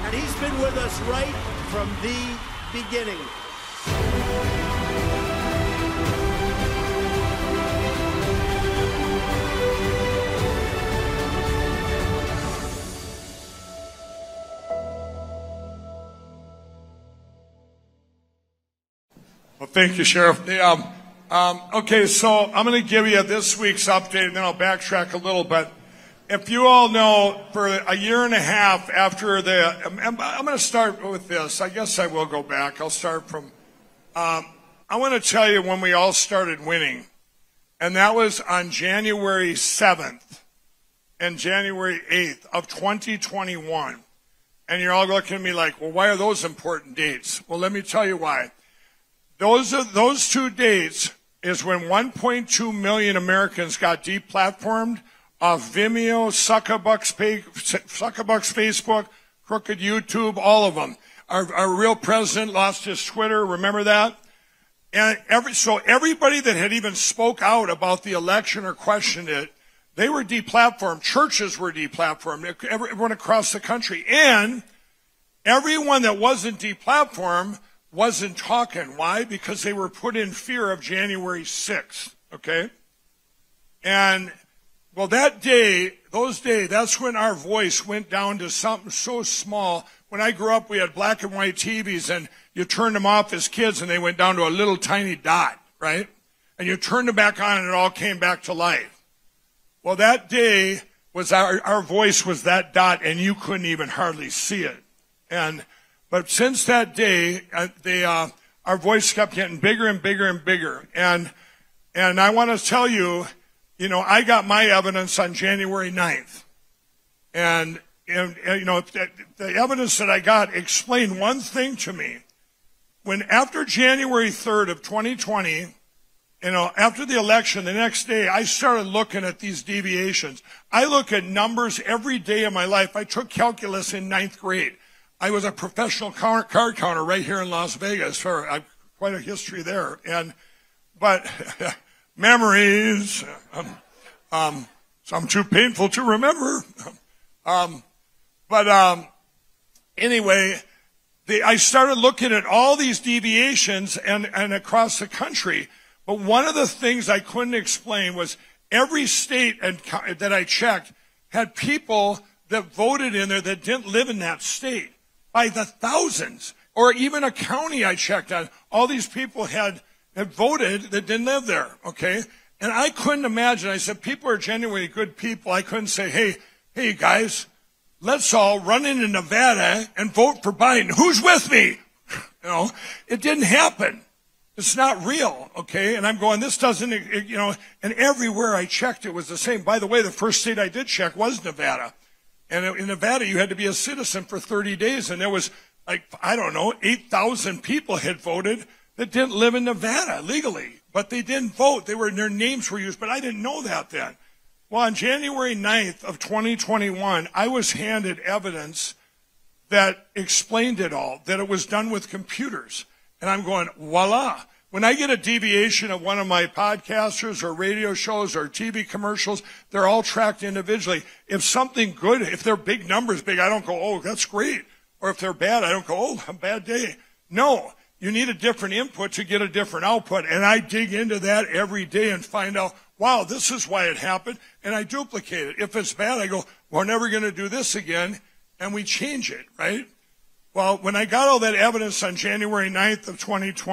And he's been with us right from the beginning. Well, thank you, Sheriff. Okay, so I'm going to give you this week's update, and then I'll backtrack a little bit. If you all know, for a year and a half after I'm going to start with this. I guess I will go back. I'll start from, I want to tell you when we all started winning, and that was on January 7th and January 8th of 2021. And you're all looking at me like, well, why are those important dates? Well, let me tell you why. Those 2 dates is when 1.2 million Americans got deplatformed off Vimeo, Suckerbucks Facebook, Crooked YouTube, all of them. Our real president lost his Twitter, remember that? And so everybody that had even spoke out about the election or questioned it, they were deplatformed. Churches were deplatformed, everyone across the country. And everyone that wasn't deplatformed wasn't talking. Why? Because they were put in fear of January 6th, okay? And, well, that day, that's when our voice went down to something so small. When I grew up, we had black and white TVs, and you turned them off as kids, and they went down to a little tiny dot, right? And you turned them back on, and it all came back to life. Well, that day was our voice was that dot, and you couldn't even hardly see it. But since that day, our voice kept getting bigger and bigger and bigger. And I want to tell you, I got my evidence on January 9th. And the evidence that I got explained one thing to me. When after January 3rd of 2020, after the election, the next day, I started looking at these deviations. I look at numbers every day of my life. I took calculus in 9th grade. I was a professional card counter right here in Las Vegas. I've quite a history there. But memories, some too painful to remember. Anyway, I started looking at all these deviations and across the country. But one of the things I couldn't explain was every state that I checked had people that voted in there that didn't live in that state. By the thousands, or even a county I checked on, all these people had voted that didn't live there, okay? And I couldn't imagine. I said, people are genuinely good people. I couldn't say, hey guys, let's all run into Nevada and vote for Biden. Who's with me? It didn't happen. It's not real, okay? And I'm going, this doesn't, and everywhere I checked, it was the same. By the way, the first state I did check was Nevada. And in Nevada, you had to be a citizen for 30 days. And there was 8,000 people had voted that didn't live in Nevada legally. But they didn't vote. Their names were used. But I didn't know that then. Well, on January 9th of 2021, I was handed evidence that explained it all, that it was done with computers. And I'm going, voila. When I get a deviation of one of my podcasters or radio shows or TV commercials, they're all tracked individually. If something good, if their big numbers big, I don't go, oh, that's great. Or if they're bad, I don't go, oh, a bad day. No, you need a different input to get a different output. And I dig into that every day and find out, wow, this is why it happened. And I duplicate it. If it's bad, I go, we're never going to do this again. And we change it, right? Well, when I got all that evidence on January 9th of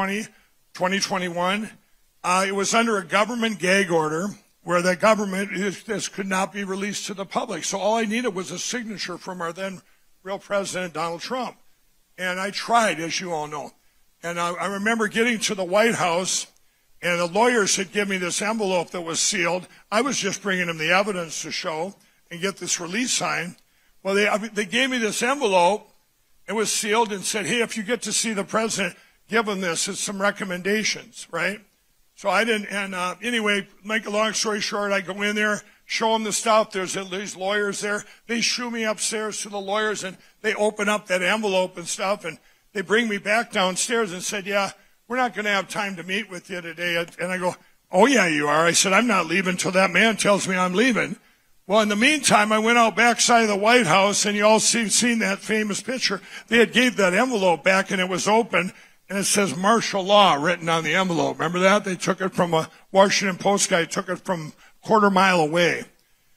2021, it was under a government gag order where the government, this could not be released to the public. So all I needed was a signature from our then real president, Donald Trump. And I tried, as you all know. And I remember getting to the White House, and the lawyers had given me this envelope that was sealed. I was just bringing them the evidence to show and get this release signed. Well, they gave me this envelope. It was sealed and said, hey, if you get to see the president, give him this. It's some recommendations, right? So I didn't, and anyway, make a long story short, I go in there, show them the stuff. There's at least lawyers there. They shoo me upstairs to the lawyers, and they open up that envelope and stuff, and they bring me back downstairs and said, yeah, we're not going to have time to meet with you today. And I go, oh, yeah, you are. I said, I'm not leaving until that man tells me I'm leaving. Well, in the meantime, I went out backside of the White House, and you all seen that famous picture. They had gave that envelope back, and it was open, and it says martial law written on the envelope. Remember that? They took it from a Washington Post guy, took it from a quarter mile away.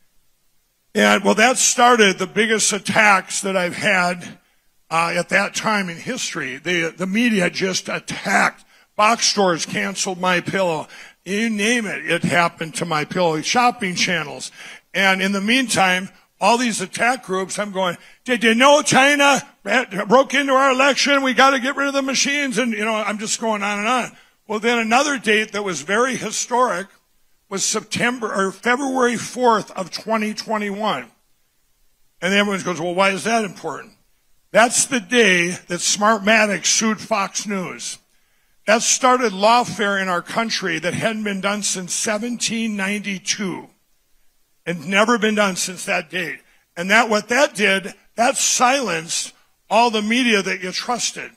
And, well, that started the biggest attacks that I've had at that time in history. The media just attacked. Box stores canceled MyPillow. You name it, it happened to MyPillow. Shopping channels. And in the meantime, all these attack groups, I'm going, did you know China broke into our election? We got to get rid of the machines. And, I'm just going on and on. Well, then another date that was very historic was February 4th of 2021. And everyone goes, well, why is that important? That's the day that Smartmatic sued Fox News. That started lawfare in our country that hadn't been done since 1792. And never been done since that date. And what that did, that silenced all the media that you trusted.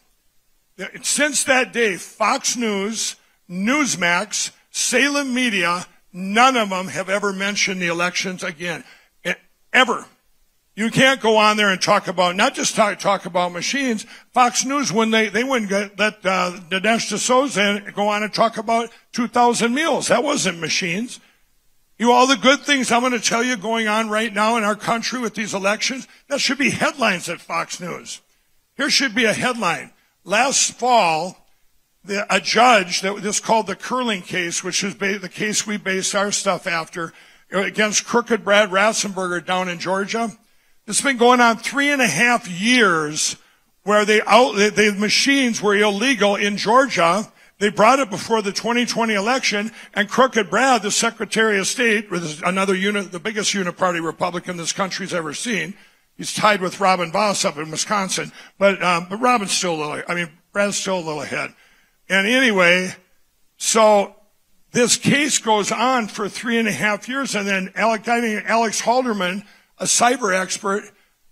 Since that day, Fox News, Newsmax, Salem Media, none of them have ever mentioned the elections again. Ever. You can't go on there and talk about, not just talk about machines. Fox News, when they wouldn't let Dinesh D'Souza go on and talk about 2,000 meals. That wasn't machines. All the good things I'm going to tell you going on right now in our country with these elections, that should be headlines at Fox News. Here should be a headline. Last fall, a judge, this called the Curling case, which is the case we base our stuff after, against Crooked Brad Ratzenberger down in Georgia. This has been going on 3.5 years where the machines were illegal in Georgia. They brought it before the 2020 election, and Crooked Brad, the Secretary of State, another the biggest uniparty Republican this country's ever seen. He's tied with Robin Vos up in Wisconsin, but Robin's still Brad's still a little ahead. And anyway, so this case goes on for 3.5 years, and then Alex Halderman, a cyber expert,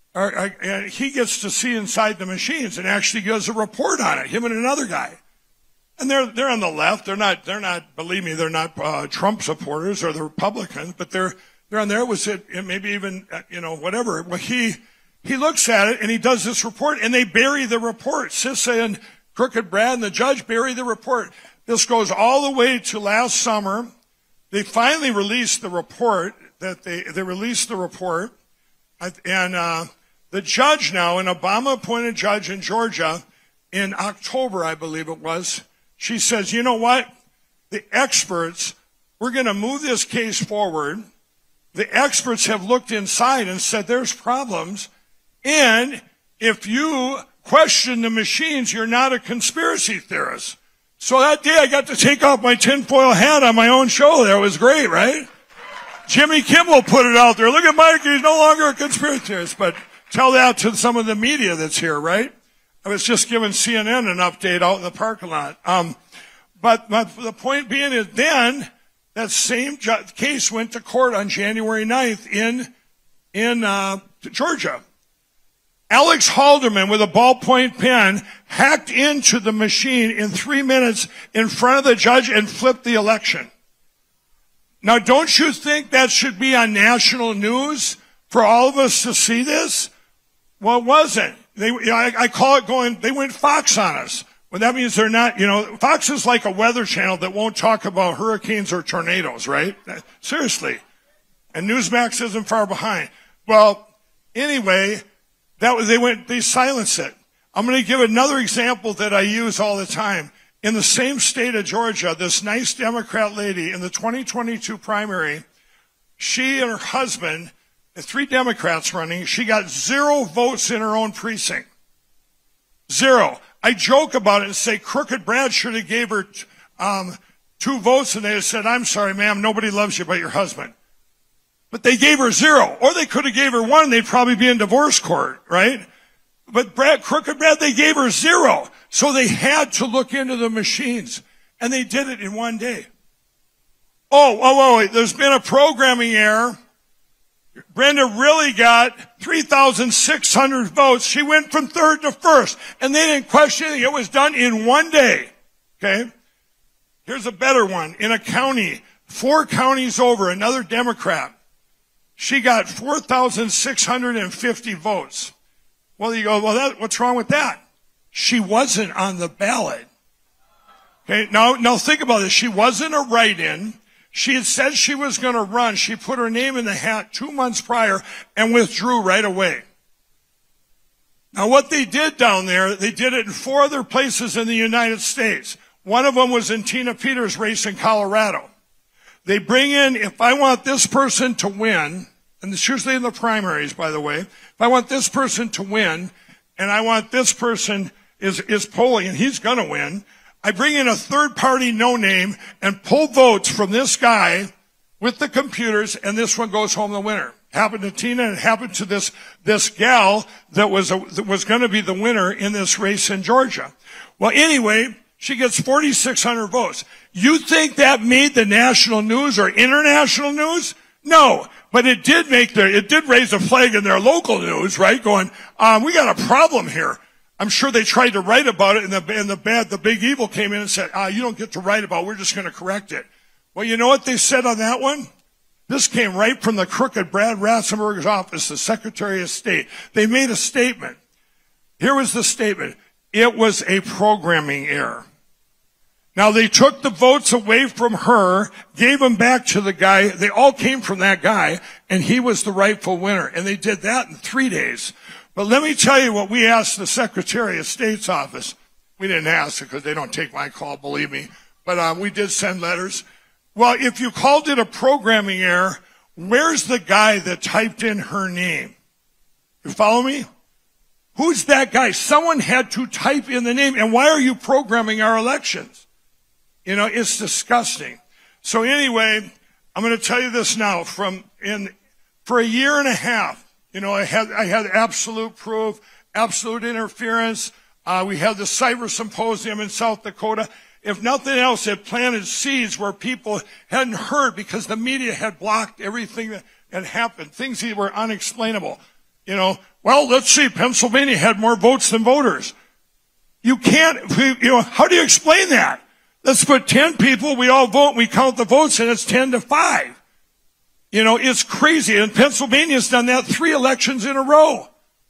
he gets to see inside the machines and actually gives a report on it, him and another guy. And they're on the left. They're not, believe me, they're not Trump supporters or the Republicans, but they're on there. Was it maybe even, whatever. Well, he looks at it and he does this report and they bury the report. Sissa and Crooked Brad and the judge bury the report. This goes all the way to last summer. They finally released the report they released the report. And the judge now, an Obama appointed judge in Georgia in October, I believe it was, she says, you know what? The experts, we're going to move this case forward. The experts have looked inside and said there's problems. And if you question the machines, you're not a conspiracy theorist. So that day I got to take off my tinfoil hat on my own show there. It was great, right? Jimmy Kimmel put it out there. Look at Mike, he's no longer a conspiracy theorist. But tell that to some of the media that's here, right? I was just giving CNN an update out in the parking lot. But the point being is then that same case went to court on January 9th in Georgia. Alex Halderman with a ballpoint pen hacked into the machine in 3 minutes in front of the judge and flipped the election. Now, don't you think that should be on national news for all of us to see this? Well, it wasn't. I call it they went Fox on us. Well, that means they're not, Fox is like a weather channel that won't talk about hurricanes or tornadoes, right? Seriously. And Newsmax isn't far behind. Well, anyway, they silenced it. I'm going to give another example that I use all the time. In the same state of Georgia, this nice Democrat lady in the 2022 primary, she and her husband, the 3 Democrats running, she got 0 votes in her own precinct. 0. I joke about it and say Crooked Brad should have gave her 2 votes, and they said, I'm sorry, ma'am, nobody loves you but your husband. But they gave her 0. Or they could have gave her 1, they'd probably be in divorce court, right? But Crooked Brad, they gave her 0. So they had to look into the machines. And they did it in 1 day. Wait, there's been a programming error. Brenda really got 3,600 votes. She went from 3rd to 1st. And they didn't question it. It was done in 1 day. Okay? Here's a better one. In a county, 4 counties over, another Democrat. She got 4,650 votes. Well, you go, well, what's wrong with that? She wasn't on the ballot. Okay, now think about this. She wasn't a write-in. She had said she was going to run. She put her name in the hat 2 months prior and withdrew right away. Now, what they did down there, they did it in 4 other places in the United States. One of them was in Tina Peters' race in Colorado. They bring in, if I want this person to win, and it's usually in the primaries, by the way, if I want this person to win, and I want this person is polling, and he's going to win, I bring in a third-party no-name and pull votes from this guy with the computers, and this one goes home the winner. Happened to Tina, and it happened to this gal that was going to be the winner in this race in Georgia. Well, anyway, she gets 4,600 votes. You think that made the national news or international news? No, but it did raise a flag in their local news, right? Going, we got a problem here. I'm sure they tried to write about it, and the big evil came in and said, you don't get to write about it. We're just going to correct it. Well, you know what they said on that one? This came right from the crooked Brad Ratzenberger's office, the Secretary of State. They made a statement. Here was the statement. It was a programming error. Now, they took the votes away from her, gave them back to the guy. They all came from that guy, and he was the rightful winner. And they did that in 3 days. But let me tell you what we asked the Secretary of State's office. We didn't ask it because they don't take my call, believe me. But we did send letters. Well, if you called it a programming error, where's the guy that typed in her name? You follow me? Who's that guy? Someone had to type in the name. And why are you programming our elections? You know, it's disgusting. So anyway, I'm going to tell you this now. For a year and a half, you know, I had absolute proof, absolute interference. We had the Cyber Symposium in South Dakota. If nothing else, it planted seeds where people hadn't heard because the media had blocked everything that had happened, things that were unexplainable. You know, well, let's see, Pennsylvania had more votes than voters. You can't, you know, how do you explain that? Let's put 10 people, we all vote, we count the votes, and it's 10-5. You know, it's crazy. And Pennsylvania's done that 3 elections in a row.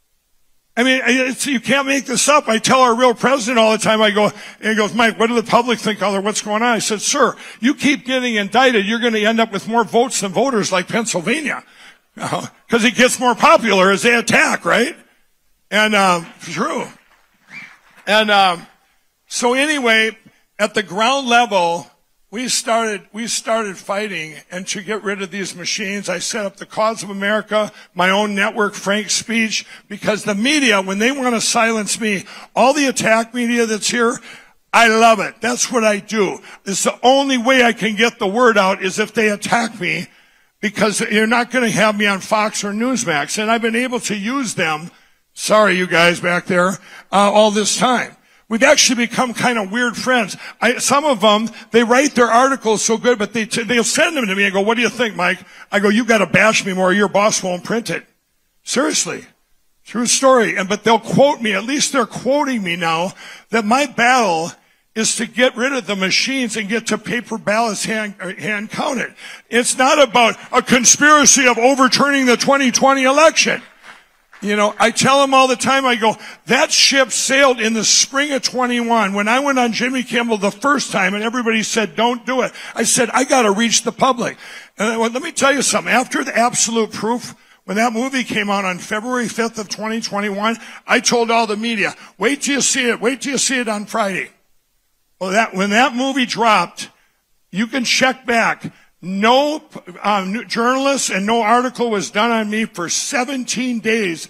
I mean, you can't make this up. I tell our real president all the time, I go, and he goes, Mike, what do the public think of what's going on? I said, sir, you keep getting indicted, you're going to end up with more votes than voters like Pennsylvania. Because it gets more popular as they attack, right? And, true. And, so anyway, at the ground level, we started fighting, and to get rid of these machines, I set up the Cause of America, my own network, Frank Speech, because the media, when they want to silence me, all the attack media that's here, I love it. That's what I do. It's the only way I can get the word out is if they attack me, because you're not going to have me on Fox or Newsmax, and I've been able to use them, sorry you guys back there, all this time. We've actually become kind of weird friends. Some of them, they write their articles so good, but they'll send them to me and go, what do you think, Mike? I go, you got to bash me more. Your boss won't print it. Seriously. True story. But they'll quote me. At least they're quoting me now that my battle is to get rid of the machines and get to paper ballots hand counted. It's not about a conspiracy of overturning the 2020 election. You know, I tell them all the time, I go, that ship sailed in the spring of 21. When I went on Jimmy Kimmel the first time and everybody said, don't do it. I said, I got to reach the public. And let me tell you something. After the Absolute Proof, when that movie came out on February 5th of 2021, I told all the media, wait till you see it. Wait till you see it on Friday. Well, when that movie dropped, you can check back. No journalist and no article was done on me for 17 days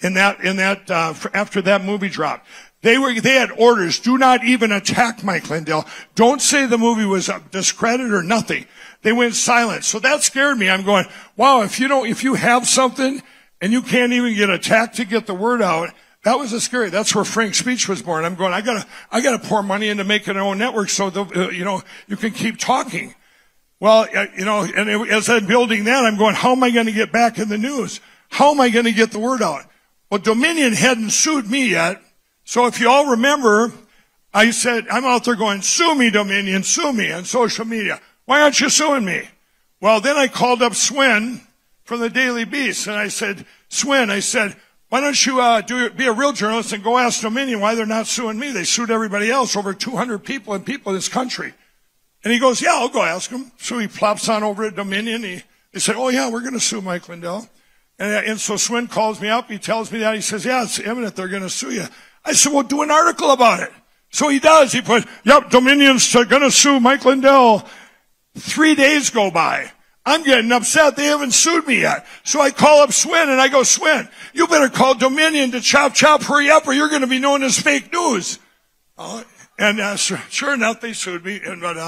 after that movie dropped. They had orders. Do not even attack Mike Lindell. Don't say the movie was discredited or nothing. They went silent. So that scared me. I'm going, wow, if you have something and you can't even get attacked to get the word out, that was scary. That's where Frank Speech was born. I'm going, I gotta pour money into making our own network so you can keep talking. Well, and as I'm building that, I'm going, how am I going to get back in the news? How am I going to get the word out? Well, Dominion hadn't sued me yet. So if you all remember, I said, I'm out there going, sue me, Dominion, sue me on social media. Why aren't you suing me? Well, then I called up Swin, from the Daily Beast. And I said, Swin, I said, why don't you be a real journalist and go ask Dominion why they're not suing me? They sued everybody else, over 200 people in this country. And he goes, yeah, I'll go ask them. So he plops on over to Dominion. They said, oh, yeah, we're going to sue Mike Lindell. And so Swin calls me up. He tells me that. He says, yeah, it's imminent. They're going to sue you. I said, well, do an article about it. So he does. He put, yep, Dominion's going to sue Mike Lindell. 3 days go by. I'm getting upset. They haven't sued me yet. So I call up Swin and I go, Swin, you better call Dominion to chop, hurry up, or you're going to be known as fake news. And sure enough, they sued me.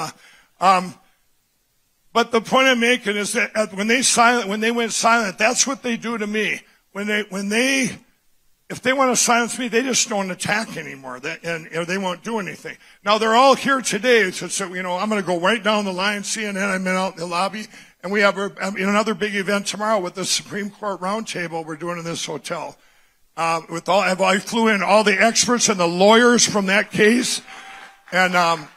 But the point I'm making is that when they went silent, that's what they do to me. If they want to silence me, they just don't attack anymore, and they won't do anything. Now they're all here today, so I'm going to go right down the line. CNN, I'm out in the lobby, and we have another big event tomorrow with the Supreme Court Roundtable we're doing in this hotel. I flew in all the experts and the lawyers from that case, and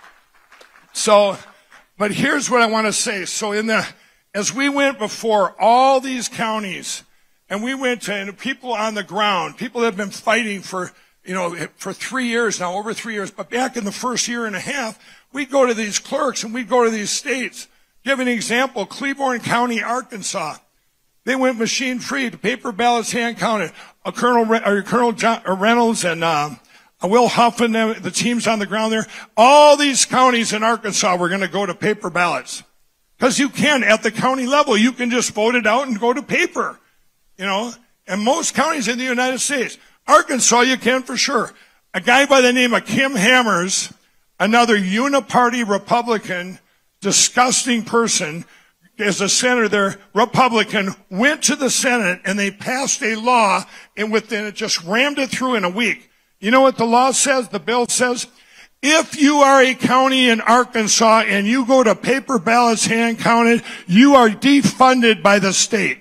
But here's what I want to say. So as we went before all these counties, and we went to people on the ground, people that have been fighting for 3 years now, over 3 years, but back in the first year and a half, we'd go to these clerks and we'd go to these states. Give an example, Cleburne County, Arkansas. They went machine-free, the paper ballots hand-counted. Colonel John Reynolds and Will Huff and the teams on the ground there, all these counties in Arkansas were going to go to paper ballots. Because you can, at the county level, you can just vote it out and go to paper. And most counties in the United States. Arkansas, you can for sure. A guy by the name of Kim Hammers, another uniparty Republican, disgusting person, as a senator there, Republican, went to the Senate and they passed a law and within it just rammed it through in a week. You know what the law says? The bill says, if you are a county in Arkansas and you go to paper ballots hand counted, you are defunded by the state.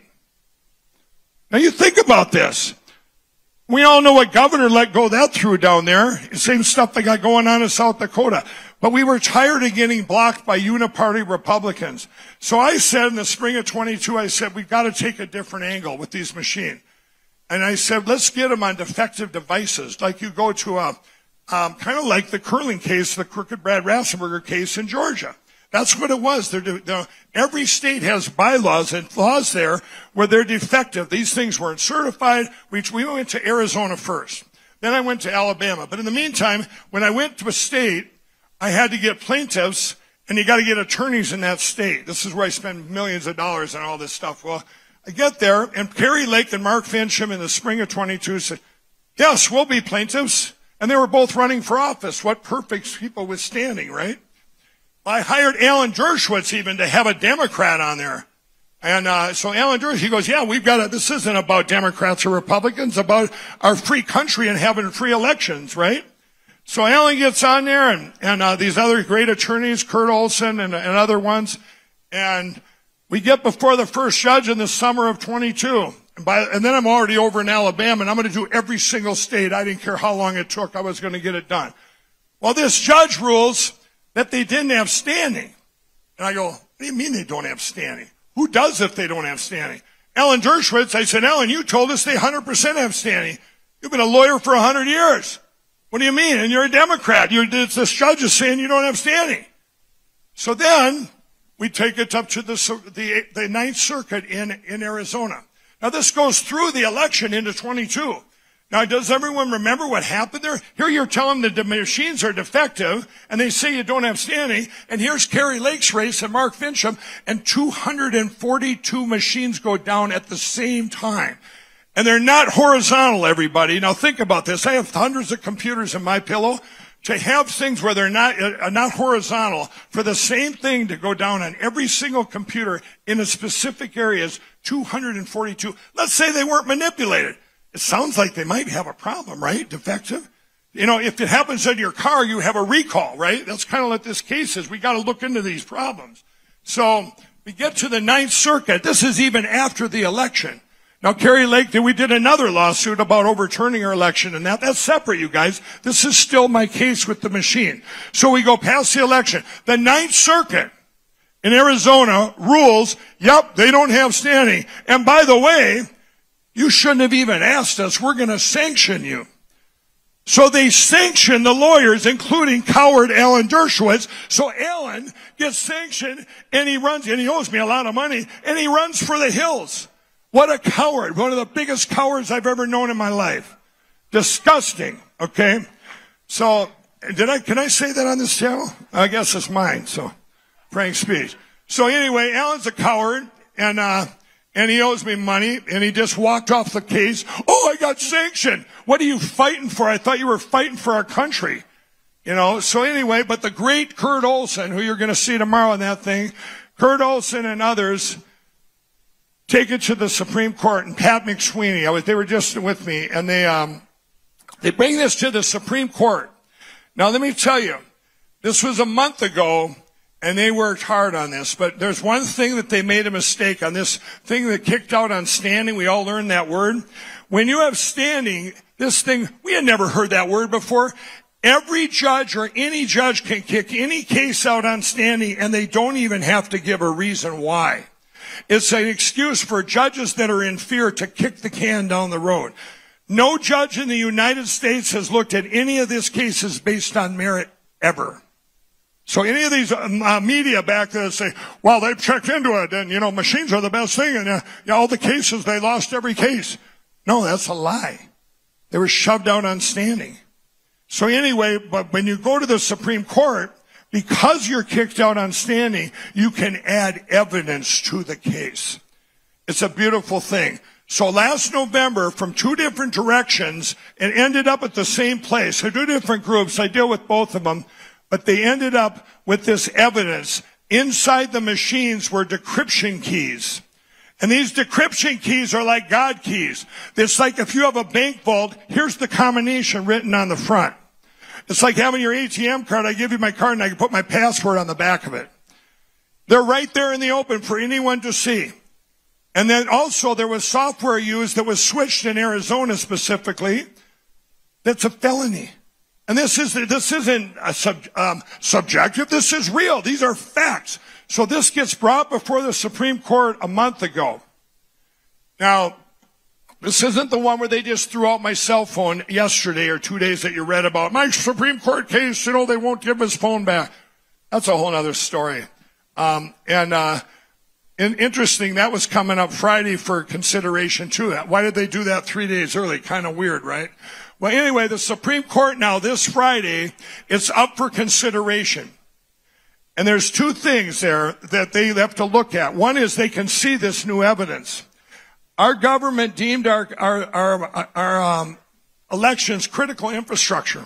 Now you think about this. We all know what governor let go that through down there. Same stuff they got going on in South Dakota. But we were tired of getting blocked by uniparty Republicans. So I said in the spring of 22, I said, we've got to take a different angle with these machines. And I said, let's get them on defective devices. Like you go to kind of like the curling case, the Crooked Brad Rassenberger case in Georgia. That's what it was. Every state has bylaws and laws there where they're defective. These things weren't certified. We went to Arizona first. Then I went to Alabama. But in the meantime, when I went to a state, I had to get plaintiffs, and you got to get attorneys in that state. This is where I spend millions of dollars on all this stuff. Well, I get there, and Kerry Lake and Mark Fincham in the spring of 22 said, yes, we'll be plaintiffs. And they were both running for office. What perfect people withstanding, right? I hired Alan Dershowitz even to have a Democrat on there. And so Alan Dershowitz, he goes, yeah, this isn't about Democrats or Republicans, about our free country and having free elections, right? So Alan gets on there and these other great attorneys, Kurt Olson and other ones, and we get before the first judge in the summer of 22. And then I'm already over in Alabama, and I'm going to do every single state. I didn't care how long it took. I was going to get it done. Well, this judge rules that they didn't have standing. And I go, what do you mean they don't have standing? Who does if they don't have standing? Alan Dershowitz, I said, Alan, you told us they 100% have standing. You've been a lawyer for 100 years. What do you mean? And you're a Democrat. This judge is saying you don't have standing. So then we take it up to the Ninth Circuit in Arizona. Now this goes through the election into 22. Now, does everyone remember what happened there? Here you're telling them the machines are defective, and they say you don't have standing, and here's Kerry Lake's race and Mark Fincham, and 242 machines go down at the same time. And they're not horizontal, everybody. Now think about this. I have hundreds of computers in my pillow. To have things where they're not horizontal, for the same thing to go down on every single computer in a specific area is 242. Let's say they weren't manipulated. It sounds like they might have a problem, right? Defective. If it happens in your car, you have a recall, right? That's kind of what this case is. We got to look into these problems. So we get to the Ninth Circuit. This is even after the election. Now, Kerry Lake, we did another lawsuit about overturning her election, and that's separate, you guys. This is still my case with the machine. So we go past the election. The Ninth Circuit in Arizona rules, yep, they don't have standing. And by the way, you shouldn't have even asked us. We're going to sanction you. So they sanctioned the lawyers, including coward Alan Dershowitz. So Alan gets sanctioned, and he runs, and he owes me a lot of money, and he runs for the hills. What a coward. One of the biggest cowards I've ever known in my life. Disgusting, okay? So, can I say that on this channel? I guess it's mine, so, frank speech. So anyway, Alan's a coward, and he owes me money, and he just walked off the case. Oh, I got sanctioned. What are you fighting for? I thought you were fighting for our country. You know, so anyway, but the great Kurt Olson, who you're going to see tomorrow in that thing, Kurt Olson and others take it to the Supreme Court, and Pat McSweeney, they were just with me, and they bring this to the Supreme Court. Now, let me tell you, this was a month ago, and they worked hard on this, but there's one thing that they made a mistake on, this thing that kicked out on standing. We all learned that word. When you have standing, this thing, we had never heard that word before. Every judge or any judge can kick any case out on standing, and they don't even have to give a reason why. It's an excuse for judges that are in fear to kick the can down the road. No judge in the United States has looked at any of these cases based on merit ever. So any of these media back there say, well, they've checked into it, and, you know, machines are the best thing, and all the cases, they lost every case. No, that's a lie. They were shoved out on standing. So anyway, but when you go to the Supreme Court, because you're kicked out on standing, you can add evidence to the case. It's a beautiful thing. So last November, from two different directions, it ended up at the same place. So two different groups. I deal with both of them. But they ended up with this evidence. Inside the machines were decryption keys. And these decryption keys are like God keys. It's like if you have a bank vault, here's the combination written on the front. It's like having your ATM card. I give you my card and I can put my password on the back of it. They're right there in the open for anyone to see. And then also there was software used that was switched in Arizona specifically. That's a felony. And this isn't subjective. This is real. These are facts. So this gets brought before the Supreme Court a month ago. Now, this isn't the one where they just threw out my cell phone yesterday or 2 days that you read about. My Supreme Court case, you know, they won't give his phone back. That's a whole other story. And interesting, that was coming up Friday for consideration too. Why did they do that 3 days early? Kind of weird, right? Well, anyway, the Supreme Court now, this Friday, it's up for consideration. And there's two things there that they have to look at. One is they can see this new evidence. Our government deemed our elections critical infrastructure.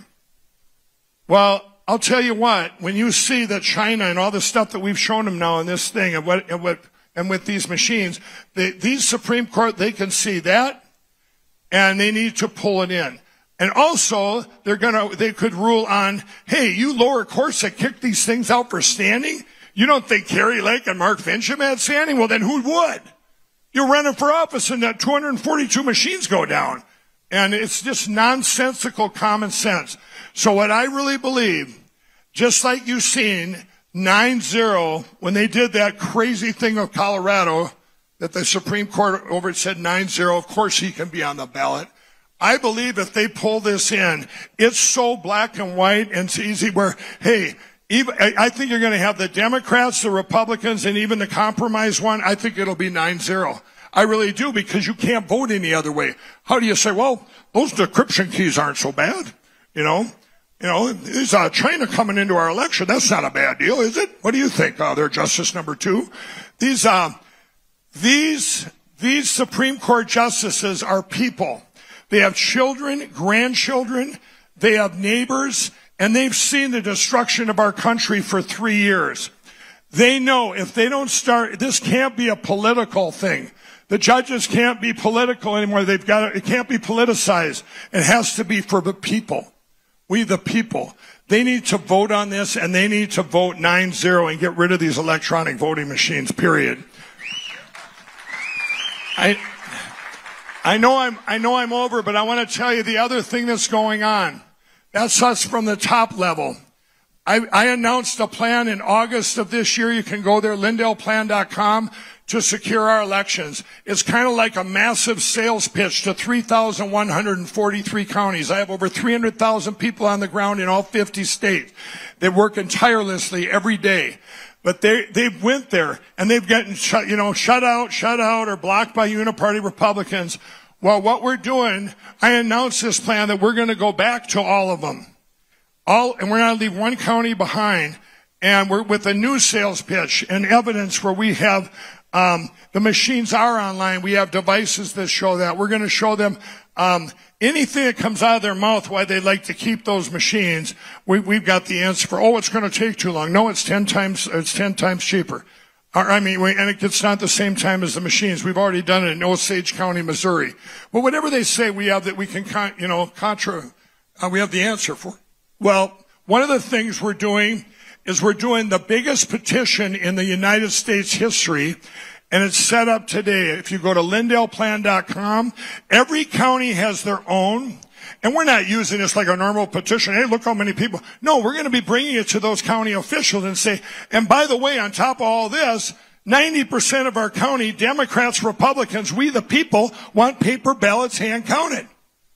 Well, I'll tell you what, when you see that China and all the stuff that we've shown them now in this thing and with these machines, these Supreme Court, they can see that, and they need to pull it in. And also, they could rule on, hey, you lower courts that kick these things out for standing? You don't think Kari Lake and Mark Finchem had standing? Well, then who would? You're running for office and that 242 machines go down. And it's just nonsensical common sense. So what I really believe, just like you've seen 9-0, when they did that crazy thing of Colorado, that the Supreme Court over it said 9-0, of course he can be on the ballot. I believe if they pull this in, it's so black and white and it's easy where, hey, I think you're going to have the Democrats, the Republicans, and even the compromise one. I think it'll be 9-0. I really do, because you can't vote any other way. How do you say, well, those decryption keys aren't so bad? You know, is China coming into our election? That's not a bad deal, is it? What do you think? They're Justice number 2. These Supreme Court justices are people. They have children, grandchildren, they have neighbors, and they've seen the destruction of our country for 3 years. They know if they don't start, this can't be a political thing. The judges can't be political anymore. It can't be politicized. It has to be for the people. We the people. They need to vote on this, and they need to vote 9-0 and get rid of these electronic voting machines, period. I know I'm over, but I want to tell you the other thing that's going on. That's us from the top level. I announced a plan in August of this year. You can go there, LindellPlan.com, to secure our elections. It's kind of like a massive sales pitch to 3,143 counties. I have over 300,000 people on the ground in all 50 states. They're working tirelessly every day. But they went there and they've gotten shut out or blocked by uniparty Republicans. Well, what we're doing, I announced this plan that we're going to go back to all of them. And we're going to leave one county behind. And we're with a new sales pitch and evidence where we have, the machines are online. We have devices that show that. We're going to show them, anything that comes out of their mouth, why they like to keep those machines. We've got the answer for, it's going to take too long. No, it's 10 times cheaper. And it's not the same time as the machines. We've already done it in Osage County, Missouri. But whatever they say, we have that we can, we have the answer for. Well, one of the things we're doing is we're doing the biggest petition in the United States history, and it's set up today. If you go to LindellPlan.com, every county has their own, and we're not using this like a normal petition. Hey, look how many people. No, we're going to be bringing it to those county officials and say, and by the way, on top of all this, 90% of our county, Democrats, Republicans, we the people, want paper ballots hand counted.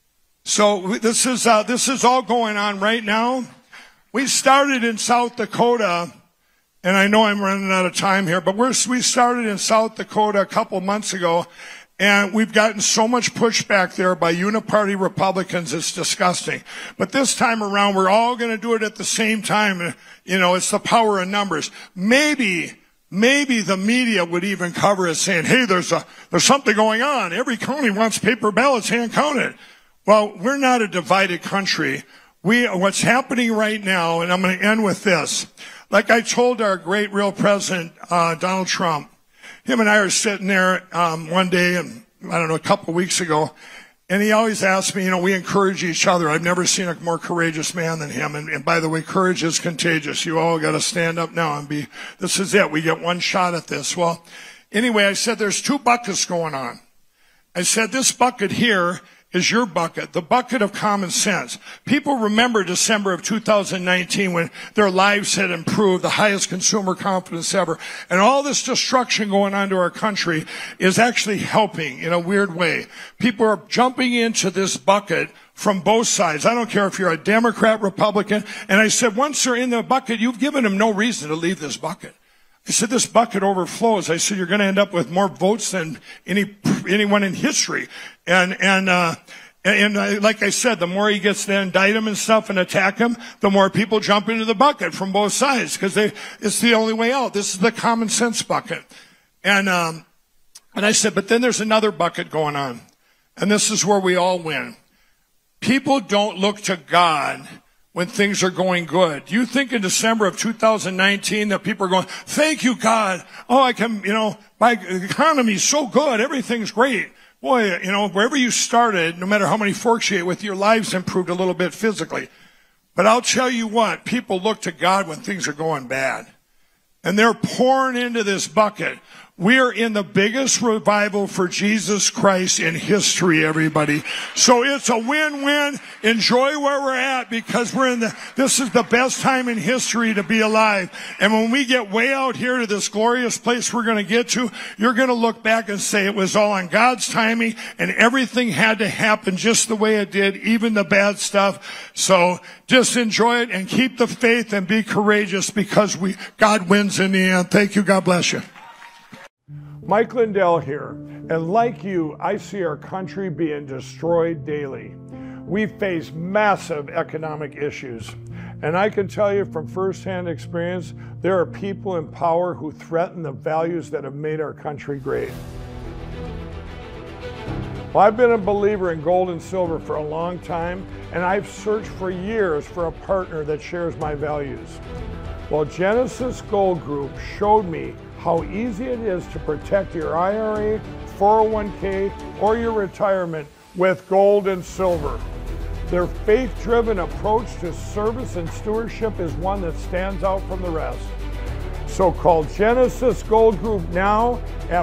So this is all going on right now. We started in South Dakota, and I know I'm running out of time here, but we started in South Dakota a couple months ago, and we've gotten so much pushback there by uniparty Republicans, it's disgusting. But this time around, we're all going to do it at the same time. It's the power of numbers. Maybe the media would even cover it saying, hey, there's something going on. Every county wants paper ballots hand counted. Well, we're not a divided country. What's happening right now, and I'm going to end with this. Like I told our great real president, Donald Trump, him and I are sitting there one day, and a couple of weeks ago, and he always asks me, we encourage each other. I've never seen a more courageous man than him. And by the way, courage is contagious. You all got to stand up now and this is it. We get one shot at this. Well, anyway, I said there's two buckets going on. I said this bucket here is your bucket, the bucket of common sense. People remember December of 2019 when their lives had improved, the highest consumer confidence ever. And all this destruction going on to our country is actually helping in a weird way. People are jumping into this bucket from both sides. I don't care if you're a Democrat, Republican. And I said, once they're in the bucket, you've given them no reason to leave this bucket. I said, this bucket overflows. I said, you're going to end up with more votes than anyone in history. And like I said, the more he gets to indict him and stuff and attack him, the more people jump into the bucket from both sides because it's the only way out. This is the common sense bucket. And I said, but then there's another bucket going on. And this is where we all win. People don't look to God when things are going good. Do you think in December of 2019 that people are going, thank you, God. Oh, I can, my economy's so good. Everything's great. Boy, wherever you started, no matter how many forks you ate with, your lives improved a little bit physically. But I'll tell you what, people look to God when things are going bad. And they're pouring into this bucket. We are in the biggest revival for Jesus Christ in history, everybody. So it's a win-win. Enjoy where we're at because this is the best time in history to be alive. And when we get way out here to this glorious place we're going to get to, you're going to look back and say it was all on God's timing and everything had to happen just the way it did, even the bad stuff. So just enjoy it and keep the faith and be courageous because God wins in the end. Thank you. God bless you. Mike Lindell here, and like you, I see our country being destroyed daily. We face massive economic issues, and I can tell you from firsthand experience, there are people in power who threaten the values that have made our country great. Well, I've been a believer in gold and silver for a long time, and I've searched for years for a partner that shares my values. Well, Genesis Gold Group showed me how easy it is to protect your IRA, 401k, or your retirement with gold and silver. Their faith-driven approach to service and stewardship is one that stands out from the rest. So call Genesis Gold Group now at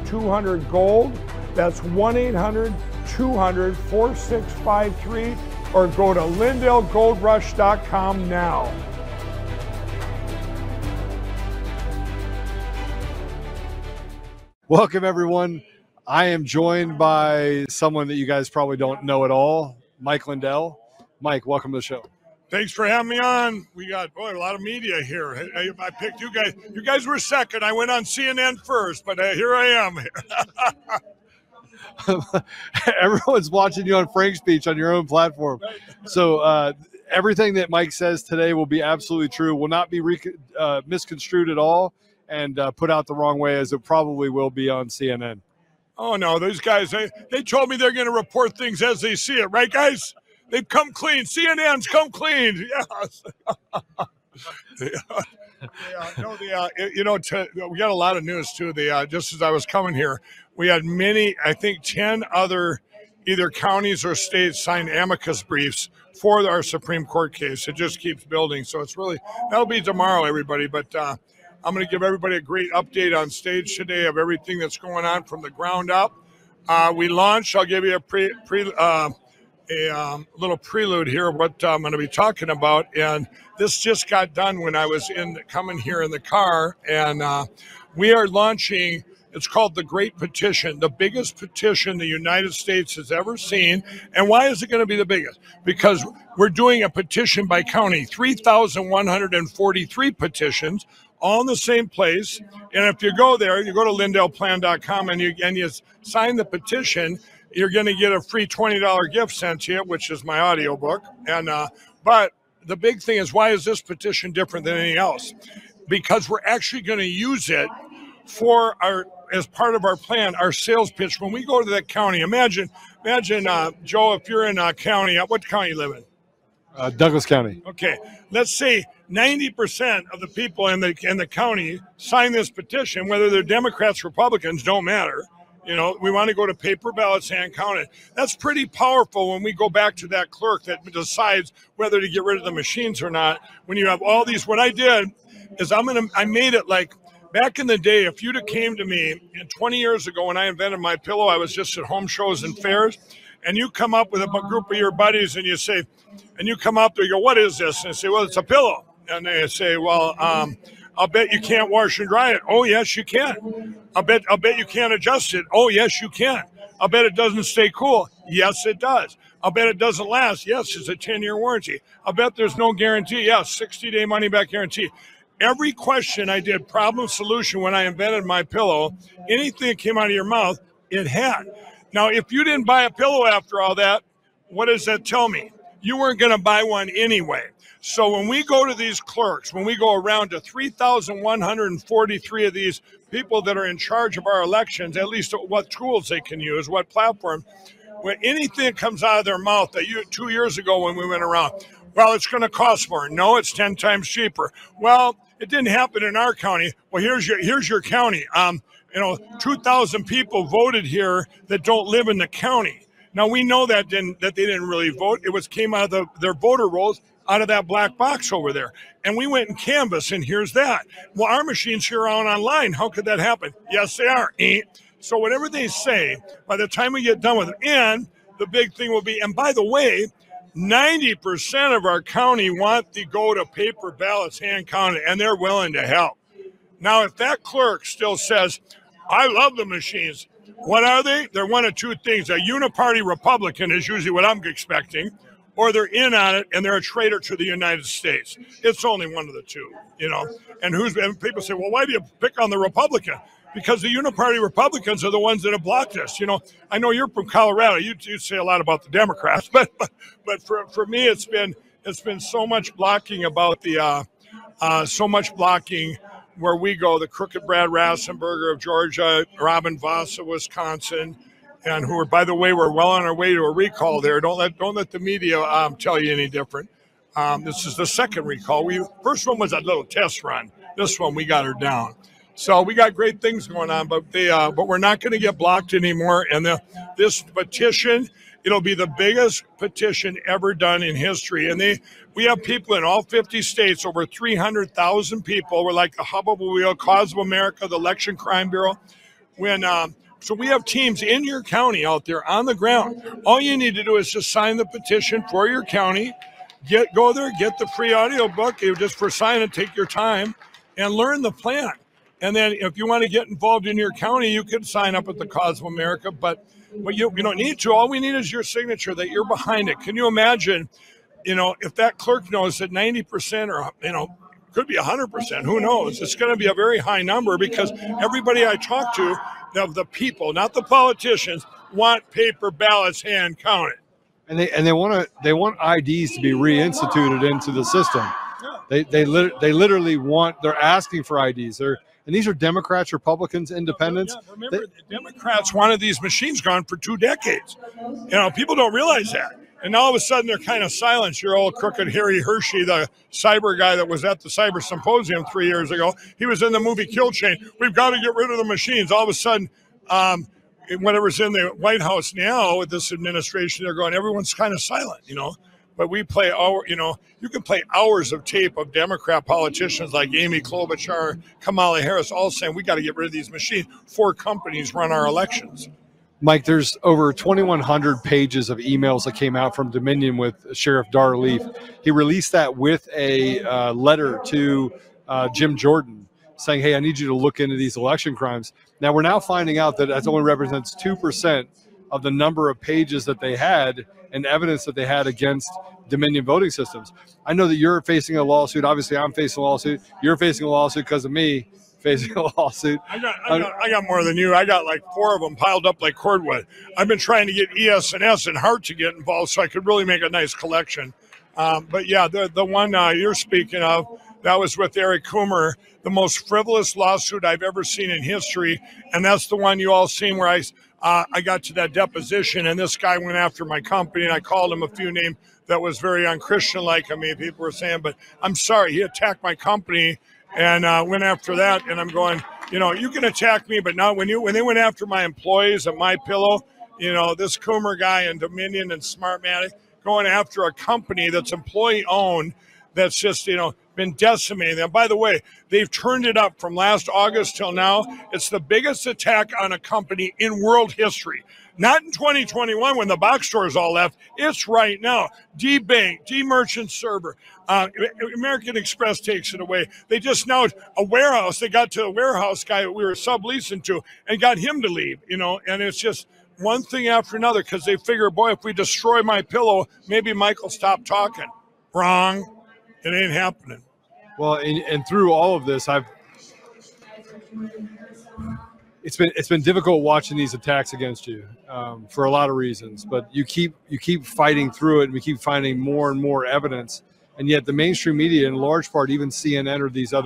1-800-200-GOLD. That's 1-800-200-4653. or go to LindaleGoldRush.com now. Welcome, everyone. I am joined by someone that you guys probably don't know at all, Mike Lindell. Mike, welcome to the show. Thanks for having me on. We got a lot of media here. I picked you guys. You guys were second. I went on CNN first, but here I am. Everyone's watching you on Frank's Speech on your own platform. So everything that Mike says today will be absolutely true, will not be misconstrued at all, and put out the wrong way, as it probably will be on CNN. Oh, no, those guys, they told me they're going to report things as they see it. Right, guys? They've come clean. CNN's come clean. Yes. We got a lot of news, too. Just as I was coming here, we had many, I think 10 other either counties or states sign amicus briefs for our Supreme Court case. It just keeps building. So it's really, that'll be tomorrow, everybody. But I'm going to give everybody a great update on stage today of everything that's going on from the ground up. We launched, I'll give you a little prelude here of what I'm going to be talking about. And this just got done when I was coming here in the car. And we are launching, it's called the Great Petition, the biggest petition the United States has ever seen. And why is it going to be the biggest? Because we're doing a petition by county, 3,143 petitions, all in the same place. And if you go there, you go to LindellPlan.com and you sign the petition, you're going to get a free $20 gift sent to you, which is my audiobook. And but the big thing is, why is this petition different than anything else? Because we're actually going to use it for as part of our plan, our sales pitch. When we go to that county, imagine, Joe, if you're in a county, what county you live in? Douglas County. Okay, let's say 90% of the people in the county sign this petition, whether they're Democrats, Republicans, don't matter. You know, we want to go to paper ballots, hand counted. That's pretty powerful when we go back to that clerk that decides whether to get rid of the machines or not. When you have all these, what I did is I made it like back in the day. If you'd have came to me 20 years ago when I invented My Pillow, I was just at home shows and fairs, and you come up with a group of your buddies and you say, and you come up there, you go, what is this? And I say, well, it's a pillow. And they say, well, I'll bet you can't wash and dry it. Oh, yes, you can. I'll bet you can't adjust it. Oh, yes, you can. I'll bet it doesn't stay cool. Yes, it does. I'll bet it doesn't last. Yes, it's a 10-year warranty. I'll bet there's no guarantee. Yes, 60-day money-back guarantee. Every question I did, problem solution, when I invented My Pillow, anything that came out of your mouth, it had. Now, if you didn't buy a pillow after all that, what does that tell me? You weren't going to buy one anyway. So when we go to these clerks, when we go around to 3,143 of these people that are in charge of our elections, at least what tools they can use, what platform, when anything comes out of their mouth that 2 years ago when we went around, well, it's going to cost more. No, it's 10 times cheaper. Well, it didn't happen in our county. Well, here's your county. 2,000 people voted here that don't live in the county. Now, we know that they didn't really vote. It came out of their voter rolls, out of that black box over there. And we went and canvassed, and here's that. Well, our machines here are online. How could that happen? Yes, they are. So whatever they say, by the time we get done with it, and the big thing will be, and by the way, 90% of our county want to go to paper ballots, hand counted, and they're willing to help. Now, if that clerk still says, I love the machines, what are they? They're one of two things. A uniparty Republican is usually what I'm expecting, or they're in on it and they're a traitor to the United States. It's only one of the two, And people say, well, why do you pick on the Republican? Because the uniparty Republicans are the ones that have blocked this. I know you're from Colorado. You say a lot about the Democrats, but for me, it's been so much blocking about so much blocking where we go. The crooked Brad Rassenberger of Georgia, Robin Voss of Wisconsin, and who are, by the way, we're well on our way to a recall there. Don't let the media tell you any different. This is the second recall. First one was a little test run. This one we got her down. So we got great things going on, but we're not going to get blocked anymore. And this petition, it'll be the biggest petition ever done in history. And we have people in all 50 states, over 300,000 people. We're like the hub of a wheel, Cause of America, the Election Crime Bureau. When So we have teams in your county out there on the ground. All you need to do is just sign the petition for your county. Go there, get the free audio book. You just for sign it, take your time, and learn the plan. And then if you want to get involved in your county, you can sign up at the Cause of America. But you don't need to. All we need is your signature that you're behind it. Can you imagine, if that clerk knows that 90% or, could be 100%, who knows? It's going to be a very high number because everybody I talk to, of the people, not the politicians, want paper ballots hand counted. And they want IDs to be reinstituted into the system. They literally they're asking for IDs. And these are Democrats, Republicans, Independents. Yeah, remember, the Democrats wanted these machines gone for 2 decades. People don't realize that. And all of a sudden, they're kind of silenced. Your old crooked Harry Hershey, the cyber guy that was at the Cyber Symposium 3 years ago, he was in the movie Kill Chain. We've got to get rid of the machines. All of a sudden, whatever's in the White House now with this administration, they're going, everyone's kind of silent, But we play you can play hours of tape of Democrat politicians like Amy Klobuchar, Kamala Harris, all saying we got to get rid of these machines. 4 companies run our elections. Mike, there's over 2,100 pages of emails that came out from Dominion with Sheriff Dar Leaf. He released that with a letter to Jim Jordan saying, hey, I need you to look into these election crimes. Now, we're now finding out that only represents 2% of the number of pages that they had and evidence that they had against Dominion voting systems. I know that you're facing a lawsuit. Obviously, I'm facing a lawsuit. You're facing a lawsuit because of me facing a lawsuit. I got more than you. I got like 4 of them piled up like cordwood. I've been trying to get ES&S and Hart to get involved so I could really make a nice collection. But yeah, the one you're speaking of, that was with Eric Coomer, the most frivolous lawsuit I've ever seen in history. And that's the one you all seen where I got to that deposition and this guy went after my company and I called him a few names that was very unchristian-like. I mean, people were saying, but I'm sorry, he attacked my company and went after that. And I'm going, you can attack me, but now when they went after my employees at MyPillow, this Coomer guy and Dominion and Smartmatic going after a company that's employee-owned that's just, been decimating them. By the way, they've turned it up from last August till now. It's the biggest attack on a company in world history. Not in 2021 when the box stores all left. It's right now. D-Bank, D-Merchant Server, American Express takes it away. They just now, a warehouse, they got to a warehouse guy that we were subleasing to and got him to leave, and it's just one thing after another because they figure, boy, if we destroy MyPillow, maybe Mike will stop talking. Wrong. It ain't happening. Well, and through all of this, it's been difficult watching these attacks against you for a lot of reasons. But you keep fighting through it, and we keep finding more and more evidence. And yet, the mainstream media, in large part, even CNN or these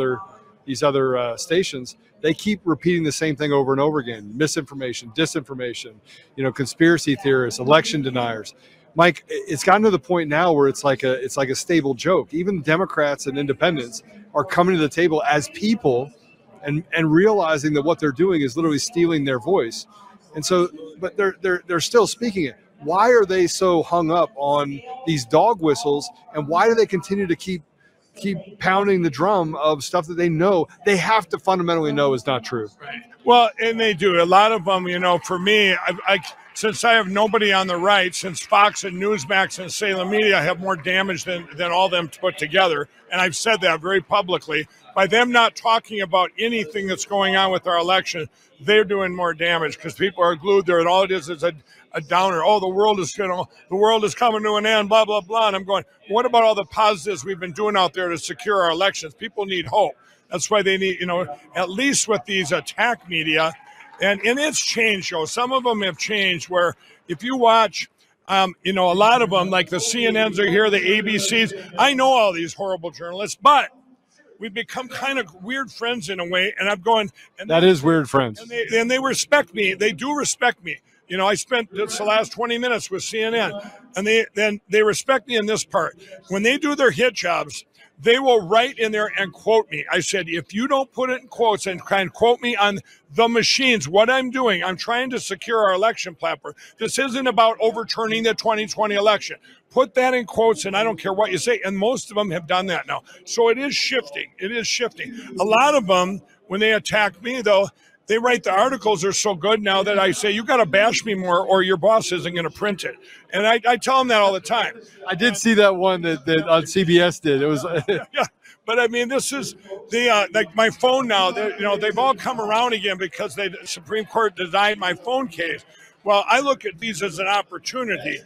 other stations, they keep repeating the same thing over and over again: misinformation, disinformation, conspiracy theorists, election deniers. Mike, it's gotten to the point now where it's like a stable joke. Even Democrats and independents are coming to the table as people and realizing that what they're doing is literally stealing their voice. And so, but they're still speaking it. Why are they so hung up on these dog whistles, and why do they continue to keep pounding the drum of stuff that they have to fundamentally know is not true? Right. Well, and they do. A lot of them, for me, since I have nobody on the right, since Fox and Newsmax and Salem Media have more damage than all them put together, and I've said that very publicly, by them not talking about anything that's going on with our election, they're doing more damage because people are glued there, and all it is a downer. Oh, the world is coming to an end, blah, blah, blah. And I'm going, what about all the positives we've been doing out there to secure our elections? People need hope. That's why they need, at least with these attack media, and it's changed, Joe. Some of them have changed where if you watch, a lot of them, like the CNNs are here, the ABCs. I know all these horrible journalists, but we've become kind of weird friends in a way. And I'm going. And that is weird friends. And they respect me. They do respect me. I spent the last 20 minutes with CNN, and they respect me in this part. When they do their hit jobs, they will write in there and quote me. I said, if you don't put it in quotes and kind of quote me on the machines, what I'm doing, I'm trying to secure our election platform. This isn't about overturning the 2020 election. Put that in quotes, and I don't care what you say. And most of them have done that now. So it is shifting. It is shifting. A lot of them, when they attack me, though, they write the articles are so good now that I say, you got to bash me more or your boss isn't going to print it. And I tell them that all the time. I did see that one that on CBS did. It was Yeah. But I mean, this is like my phone now. They've all come around again because the Supreme Court denied my phone case. Well, I look at these as an opportunity,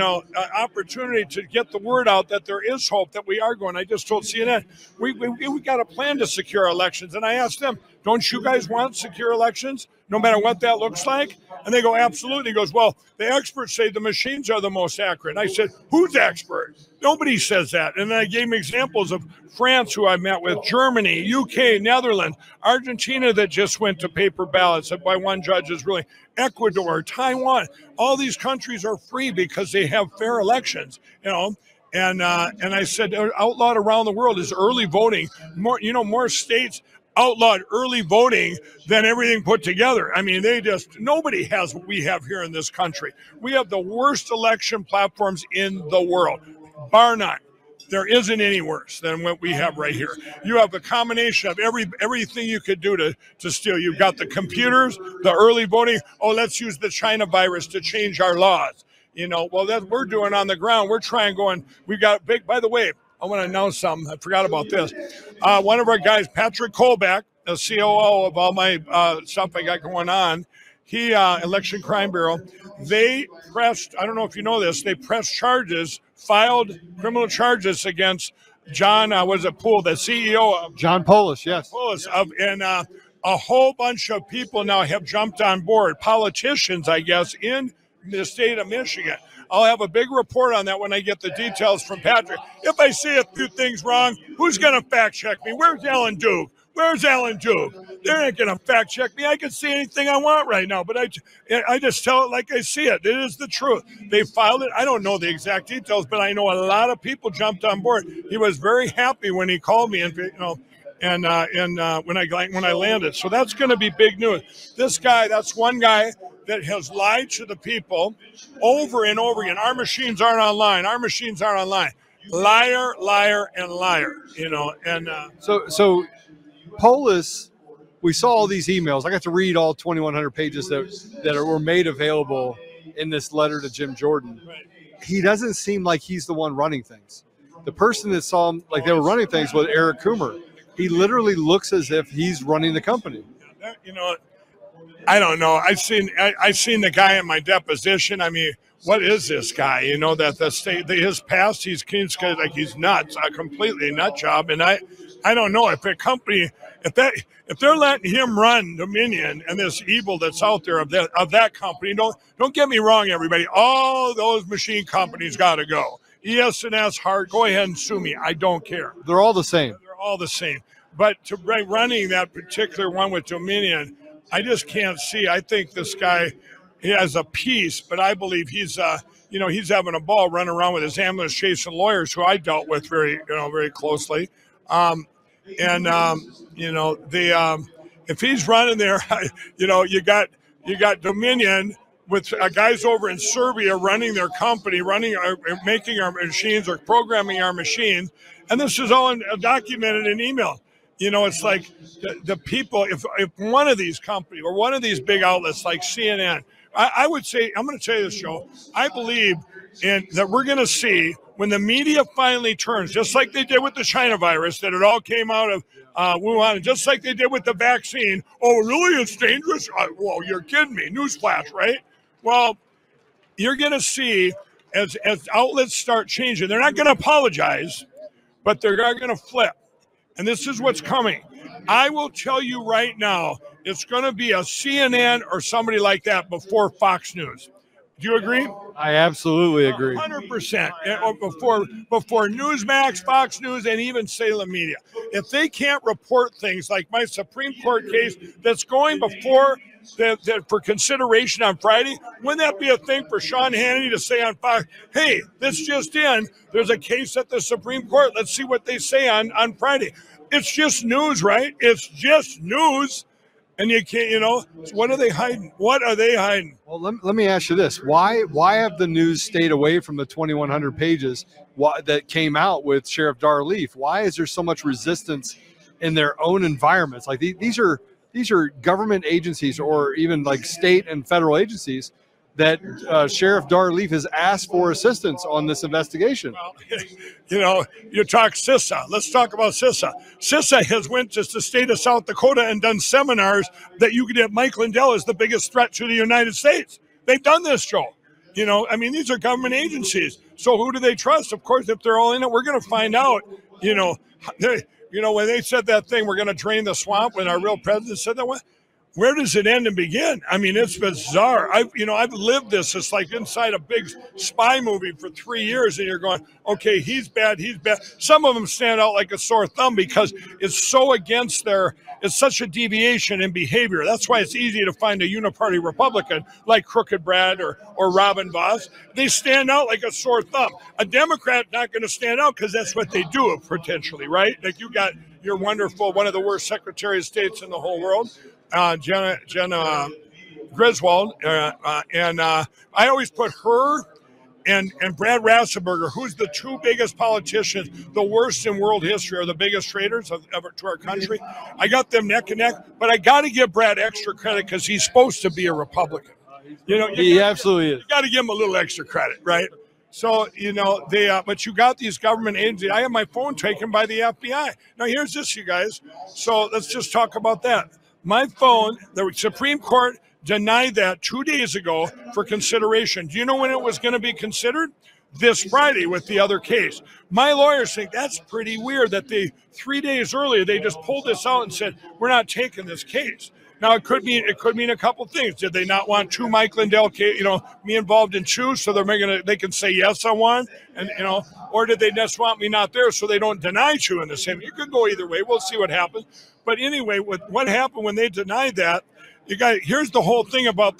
opportunity to get the word out that there is hope, that we are going. I just told CNN, we got a plan to secure elections. And I asked them, don't you guys want secure elections, no matter what that looks like? And they go, absolutely. He goes, well, the experts say the machines are the most accurate. And I said, who's expert? Nobody says that. And then I gave him examples of France, who I met with, Germany, UK, Netherlands, Argentina that just went to paper ballots by one judge's ruling, Ecuador, Taiwan. All these countries are free because they have fair elections, And I said, outlawed around the world is early voting. More states outlawed early voting than everything put together. I mean, nobody has what we have here in this country. We have the worst election platforms in the world, bar none. There isn't any worse than what we have right here. You have a combination of everything you could do to steal. You've got the computers, the early voting. Oh, let's use the China virus to change our laws. Well, that's what we're doing on the ground. We're trying going. We got big, by the way, I want to announce something. I forgot about this. One of our guys, Patrick Kolbeck, the COO of all my stuff I got going on, he, Election Crime Bureau, they pressed, I don't know if you know this, they pressed charges, filed criminal charges against John, Poole, the CEO of John Polis, yes. Polis, and a whole bunch of people now have jumped on board, politicians, I guess, in the state of Michigan. I'll have a big report on that when I get the details from Patrick. If I see a few things wrong, who's going to fact check me? Where's Alan Duke? Where's Alan Duke? They're not going to fact check me. I can see anything I want right now, but I just tell it like I see it. It is the truth. They filed it. I don't know the exact details, but I know a lot of people jumped on board. He was very happy when he called me, and when I landed. So that's going to be big news. This guy, that's one guy that has lied to the people over and over again. Our machines aren't online. Our machines aren't online. Liar, liar, and liar. So Polis, we saw all these emails. I got to read all 2,100 pages that were made available in this letter to Jim Jordan. Right. He doesn't seem like he's the one running things. The person that saw him like they were running things was Eric Coomer. He literally looks as if he's running the company. I don't know. I've seen the guy in my deposition. I mean, what is this guy? That the state, his past, he's like he's nuts, a completely nut job. And I don't know if a company, if they're letting him run Dominion and this evil that's out there of that company. Don't get me wrong, everybody. All those machine companies got to go. ES&S, Hart, go ahead and sue me. I don't care. They're all the same. They're all the same. But running that particular one with Dominion, I just can't see. I think this guy, he has a piece, but I believe he's having a ball running around with his ambulance chasing lawyers who I dealt with very closely. If he's running there, you got Dominion with guys over in Serbia running their company, making our machines or programming our machines, and this is all documented in email. It's like the people, if one of these companies or one of these big outlets like CNN, I would say, I'm going to tell you this, Joe, I believe that we're going to see when the media finally turns, just like they did with the China virus, that it all came out of Wuhan, and just like they did with the vaccine. Oh, really? It's dangerous? Well, you're kidding me. Newsflash, right? Well, you're going to see as outlets start changing, they're not going to apologize, but they're going to flip. And this is what's coming. I will tell you right now, it's going to be a CNN or somebody like that before Fox News. Do you agree? I absolutely agree. 100%. Before Newsmax, Fox News, and even Salem Media. If they can't report things like my Supreme Court case that's going before for consideration on Friday, wouldn't that be a thing for Sean Hannity to say on Fox, hey, this just in, there's a case at the Supreme Court. Let's see what they say on Friday. It's just news, right? It's just news. And you can't, what are they hiding? What are they hiding? Well, let me ask you this. Why have the news stayed away from the 2,100 pages that came out with Sheriff Dar Leaf? Why is there so much resistance in their own environments? Like these are these are government agencies or even like state and federal agencies that Sheriff Dar Leaf has asked for assistance on this investigation. Well, you know, you talk CISA. Let's talk about CISA. CISA has went to the state of South Dakota and done seminars that you could have Mike Lindell is the biggest threat to the United States. They've done this, Joe. You know, I mean, these are government agencies. So who do they trust? Of course, if they're all in it, we're going to find out, you know, when they said that thing, we're going to drain the swamp, when our real president said that, where does it end and begin? I mean, it's bizarre. I've lived this. It's like inside a big spy movie for 3 years, and you're going, okay, he's bad, he's bad. Some of them stand out like a sore thumb because it's so against it's such a deviation in behavior. That's why it's easy to find a uniparty Republican like Crooked Brad or Robin Vos. They stand out like a sore thumb. A Democrat not going to stand out because that's what they do potentially, right? Like you got your wonderful, one of the worst Secretary of States in the whole world, Jenna Griswold, and I always put her and Brad Rassenberger, who's the two biggest politicians, the worst in world history, are the biggest traitors ever to our country. I got them neck and neck, but I got to give Brad extra credit because he's supposed to be a Republican. You know, he absolutely is. You got to give him a little extra credit, right? So, you know, but you got these government agencies. I have my phone taken by the FBI. Now, here's this, you guys. So let's just talk about that. My phone, the Supreme Court denied that 2 days ago for consideration. Do you know when it was going to be considered? This Friday with the other case. My lawyers think that's pretty weird that 3 days earlier, they just pulled this out and said, we're not taking this case. Now, it could mean a couple things. Did they not want two Mike Lindell, me involved in two, so they can say yes on one, and or did they just want me not there so they don't deny two in the same? You could go either way. We'll see what happens. But anyway, what happened when they denied that? Here's the whole thing about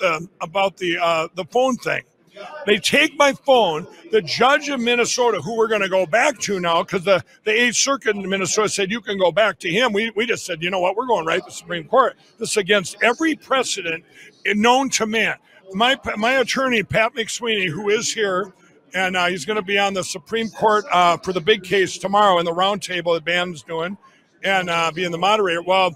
the phone thing. They take my phone. The judge of Minnesota, who we're going to go back to now, because the 8th Circuit in Minnesota said you can go back to him. We just said, you know what, we're going right to the Supreme Court. This is against every precedent known to man. My attorney, Pat McSweeney, who is here, and he's going to be on the Supreme Court for the big case tomorrow in the roundtable that Ban's doing, and being the moderator. Well,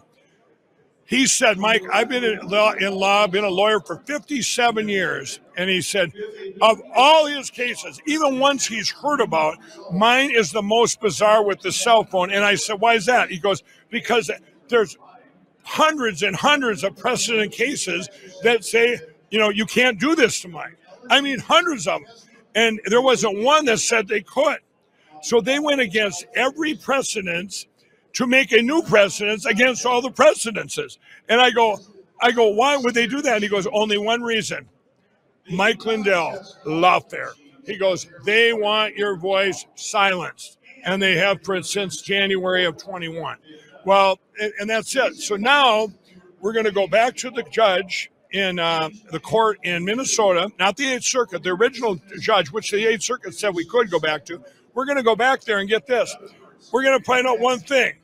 he said, Mike, I've been in law, been a lawyer for 57 years. And he said, of all his cases, even ones he's heard about, mine is the most bizarre with the cell phone. And I said, why is that? He goes, because there's hundreds and hundreds of precedent cases that say, you can't do this to Mike. I mean, hundreds of them. And there wasn't one that said they could. So they went against every precedent to make a new precedent against all the precedences. And I go, why would they do that? And he goes, only one reason. Mike Lindell, lawfare. He goes, they want your voice silenced. And they have since January of 21. Well, and that's it. So now we're going to go back to the judge in the court in Minnesota, not the 8th Circuit, the original judge, which the 8th Circuit said we could go back to. We're going to go back there and get this. We're going to find out one thing.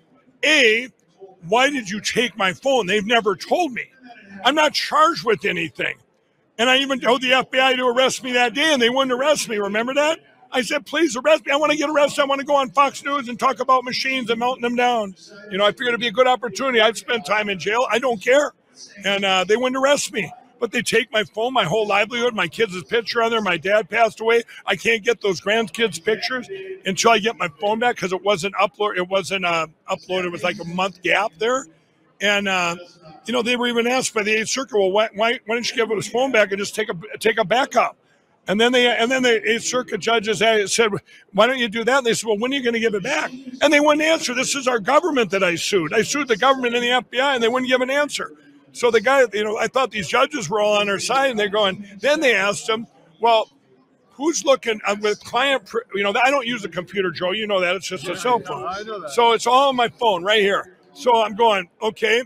Why did you take my phone? They've never told me. I'm not charged with anything. And I even told the FBI to arrest me that day, and they wouldn't arrest me. Remember that? I said, please arrest me. I want to get arrested. I want to go on Fox News and talk about machines and melting them down. I figured it'd be a good opportunity. I've spent time in jail. I don't care. And they wouldn't arrest me. But they take my phone, my whole livelihood, my kids' picture on there. My dad passed away. I can't get those grandkids' pictures until I get my phone back because it wasn't uploaded. It wasn't uploaded. It was like a month gap there. And, they were even asked by the 8th Circuit, well, why don't you give his phone back and just take a backup? And then the 8th Circuit judges said, why don't you do that? And they said, well, when are you going to give it back? And they wouldn't answer. This is our government that I sued. I sued the government and the FBI, and they wouldn't give an answer. So the guy, I thought these judges were all on our side, and they're going, then they asked him, well, who's looking with client, I don't use a computer, Joe. You know that. It's just a cell phone. I know that. So it's all on my phone right here. So I'm going, okay.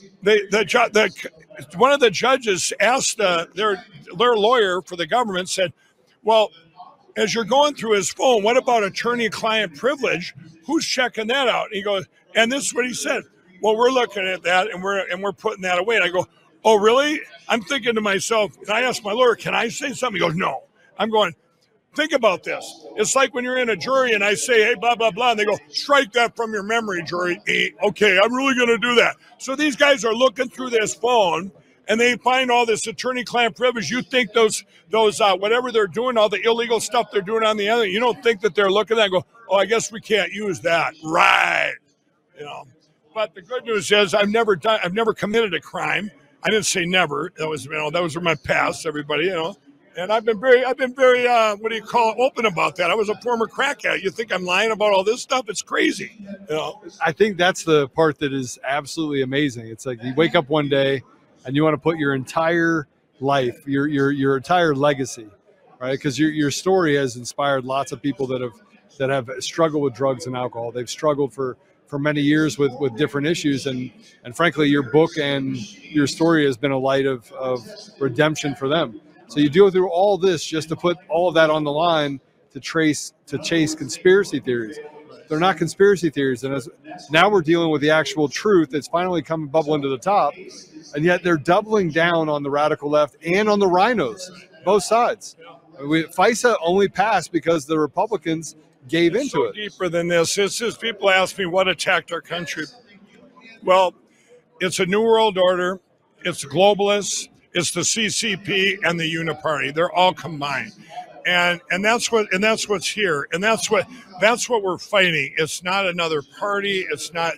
One of the judges asked their lawyer for the government, said, well, as you're going through his phone, what about attorney-client privilege? Who's checking that out? And he goes, and this is what he said. Well, we're looking at that, and we're putting that away. And I go, oh, really? I'm thinking to myself, and I asked my lawyer, can I say something? He goes, no. I'm going, Think about this. It's like when you're in a jury and I say, hey, blah, blah, blah, and they go, strike that from your memory, jury. Okay, I'm really going to do that. So these guys are looking through this phone, and they find all this attorney-client privilege. You think those whatever they're doing, all the illegal stuff they're doing on the other, you don't think that they're looking at it and go, oh, I guess we can't use that. Right. But the good news is I've never committed a crime. I didn't say never. That was my past, everybody, And I've been very, open about that. I was a former crack addict. You think I'm lying about all this stuff? It's crazy. I think that's the part that is absolutely amazing. It's like you wake up one day and you want to put your entire life, your entire legacy, right? Because your story has inspired lots of people that have struggled with drugs and alcohol. They've struggled for many years with different issues, and frankly, your book and your story has been a light of redemption for them. So you go through all this just to put all of that on the line to chase conspiracy theories. They're not conspiracy theories, and now we're dealing with the actual truth that's finally come bubbling to the top, and yet they're doubling down on the radical left and on the rhinos, both sides. FISA only passed because the Republicans gave into it. Deeper than this. It's just people ask me what attacked our country. Well, it's a new world order. It's globalists. It's the CCP and the Uniparty. They're all combined, and that's what's here, and that's what we're fighting. It's not another party. It's not.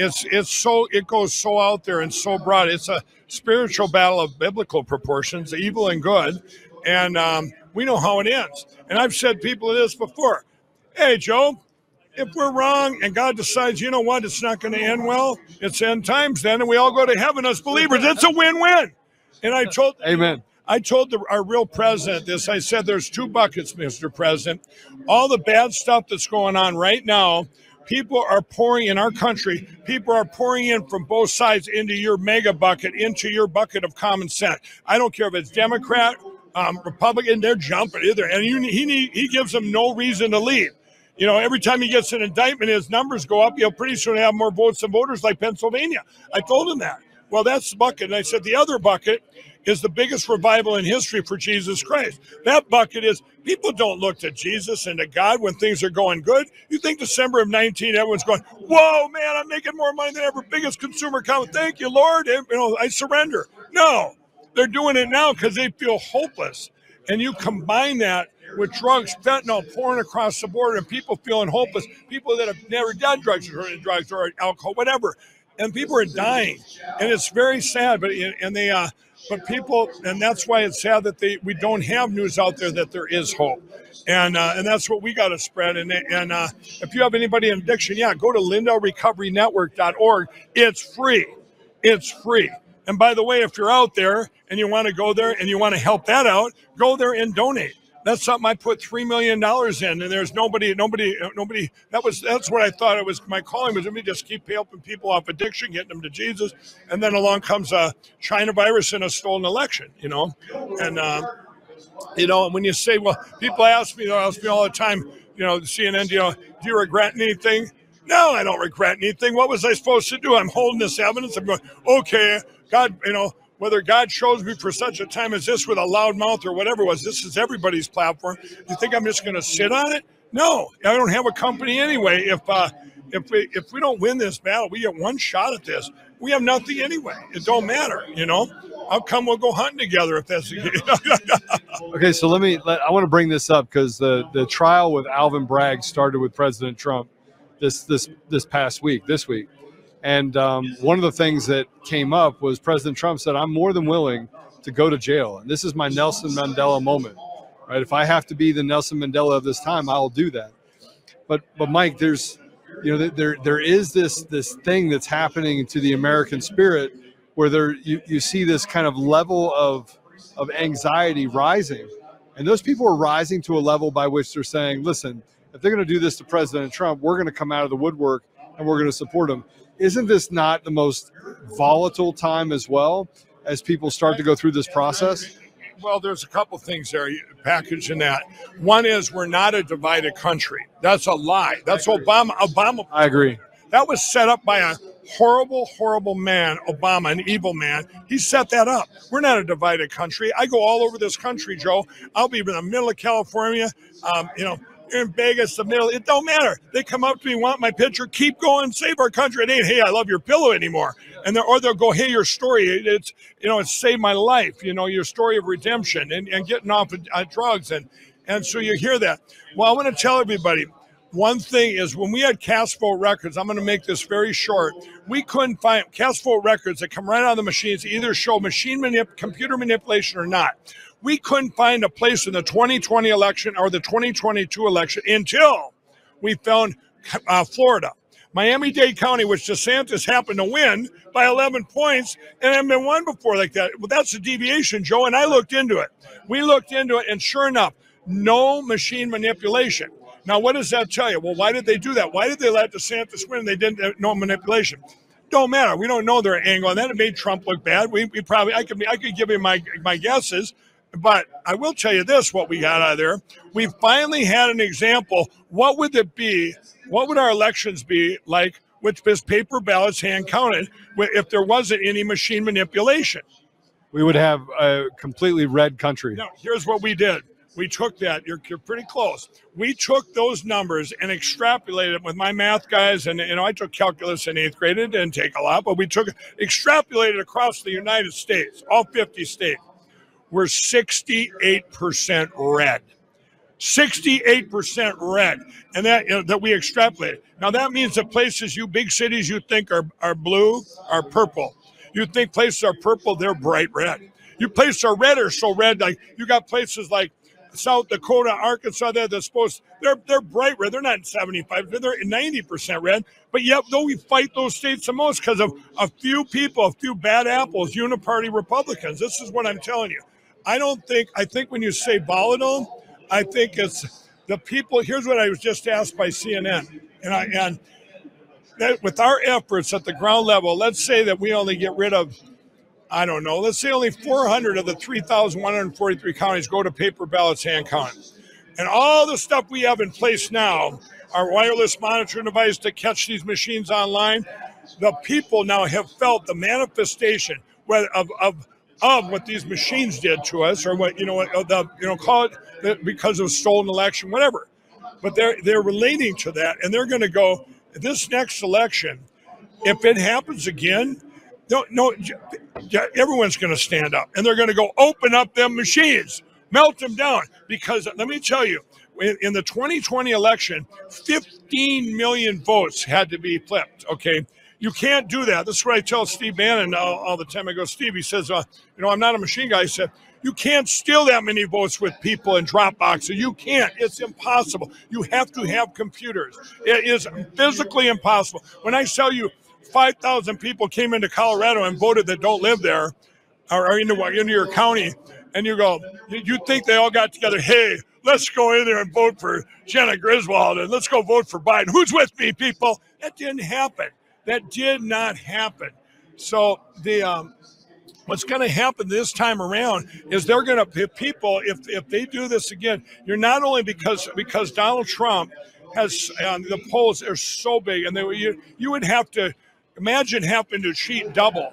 It goes so out there and so broad. It's a spiritual battle of biblical proportions, evil and good, and we know how it ends. And I've said people this before. Hey, Joe, if we're wrong and God decides, you know what, it's not going to end well, it's end times then, and we all go to heaven as believers. It's a win-win. And I told Amen. I told our real president this. I said, there's two buckets, Mr. President. All the bad stuff that's going on right now, people are pouring in our country. People are pouring in from both sides into your mega bucket, into your bucket of common sense. I don't care if it's Democrat, Republican, they're jumping either. And he gives them no reason to leave. Every time he gets an indictment, his numbers go up. He'll pretty soon have more votes than voters like Pennsylvania. I told him that. Well, that's the bucket. And I said the other bucket is the biggest revival in history for Jesus Christ. That bucket is people don't look to Jesus and to God when things are going good. You think December of 19, everyone's going, whoa, man, I'm making more money than ever. Biggest consumer account. Thank you, Lord. And, I surrender. No, they're doing it now because they feel hopeless. And you combine that with drugs, fentanyl pouring across the border, and people feeling hopeless, people that have never done drugs or alcohol, whatever, and people are dying, and it's very sad. But people, and that's why it's sad that we don't have news out there that there is hope, and that's what we got to spread. And if you have anybody in addiction, go to LindellRecoveryNetwork.org. It's free. It's free. And by the way, if you're out there and you want to go there and you want to help that out, go there and donate. That's something I put $3 million in, and there's nobody. That's what I thought it was. My calling was, let me just keep helping people off addiction, getting them to Jesus, and then along comes a China virus and a stolen election. And when you say, well, people ask me all the time, CNN, do you regret anything? No, I don't regret anything. What was I supposed to do? I'm holding this evidence. I'm going, okay, God, whether God chose me for such a time as this with a loud mouth or whatever it was, this is everybody's platform. You think I'm just going to sit on it? No, I don't have a company anyway. If we don't win this battle, we get one shot at this. We have nothing anyway. It don't matter, How come we'll go hunting together if that's the case? Okay, so I want to bring this up because the trial with Alvin Bragg started with President Trump this week. And one of the things that came up was President Trump said, I'm more than willing to go to jail. And this is my Nelson Mandela moment, right? If I have to be the Nelson Mandela of this time, I'll do that. But Mike, there's, there is this thing that's happening to the American spirit where you see this kind of level of anxiety rising. And those people are rising to a level by which they're saying, listen, if they're going to do this to President Trump, we're going to come out of the woodwork and we're going to support him. Isn't this not the most volatile time as well as people start to go through this process? Well, there's a couple things there packaged in that. One is we're not a divided country. That's a lie. That's Obama. I agree. That was set up by a horrible, horrible man, Obama, an evil man, he set that up. We're not a divided country. I go all over this country, Joe. I'll be in the middle of California, in Vegas, the middle. It don't matter. They come up to me, want my picture, keep going, save our country. It ain't, hey, I love your pillow anymore. And they'll go, hey, your story, it's saved my life. Your story of redemption and getting off of drugs. And so you hear that. Well, I want to tell everybody, one thing is when we had cast vote records, I'm going to make this very short. We couldn't find cast vote records that come right out of the machines, either show computer manipulation or not. We couldn't find a place in the 2020 election or the 2022 election until we found Florida. Miami-Dade County, which DeSantis happened to win by 11 points, and had been won before like that. Well, that's a deviation, Joe, and I looked into it. We looked into it, and sure enough, no machine manipulation. Now, what does that tell you? Well, why did they do that? Why did they let DeSantis win and they didn't no manipulation? Don't matter. We don't know their angle on that. It made Trump look bad. I could give you my guesses, but I will tell you this, what we got out of there. We finally had an example. What would it be? What would our elections be like with this paper ballots hand counted if there wasn't any machine manipulation? We would have a completely red country. Now, here's what we did. We took that. You're pretty close. We took those numbers and extrapolated with my math guys, and I took calculus in 8th grade. It didn't take a lot, but we extrapolated across the United States, all 50 states. We're 68% red. 68% red, and that we extrapolated. Now that means that places, big cities you think are blue, are purple. You think places are purple, they're bright red. You places are red are so red, like you got places like South Dakota, Arkansas, they're bright red. They're not 75, they're 90% red. But yet, though we fight those states the most because of a few people, a few bad apples, uniparty Republicans. This is what I'm telling you. I think when you say volatile, I think it's the people. Here's what I was just asked by CNN, and that with our efforts at the ground level, let's say that we only get rid of, I don't know, let's say only 400 of the 3,143 counties go to paper ballots hand counted. And all the stuff we have in place now, our wireless monitoring device to catch these machines online, the people now have felt the manifestation of what these machines did to us, or call it because of stolen election, whatever. But they're relating to that, and they're going to go, this next election, if it happens again, no, everyone's going to stand up, and they're going to go open up them machines, melt them down. Because let me tell you, in the 2020 election, 15 million votes had to be flipped. Okay, you can't do that. This is what I tell Steve Bannon all the time. I go, Steve, he says, I'm not a machine guy. He said, you can't steal that many votes with people in drop boxes. You can't. It's impossible. You have to have computers. It is physically impossible. When I tell you 5,000 people came into Colorado and voted that don't live there or into your county, and you go, you think they all got together, hey, let's go in there and vote for Jenna Griswold and let's go vote for Biden. Who's with me, people? That didn't happen. That did not happen. So what's going to happen this time around is they're going to people, if they do this again, you're not only because Donald Trump has the polls are so big, and you would have to imagine having to cheat double.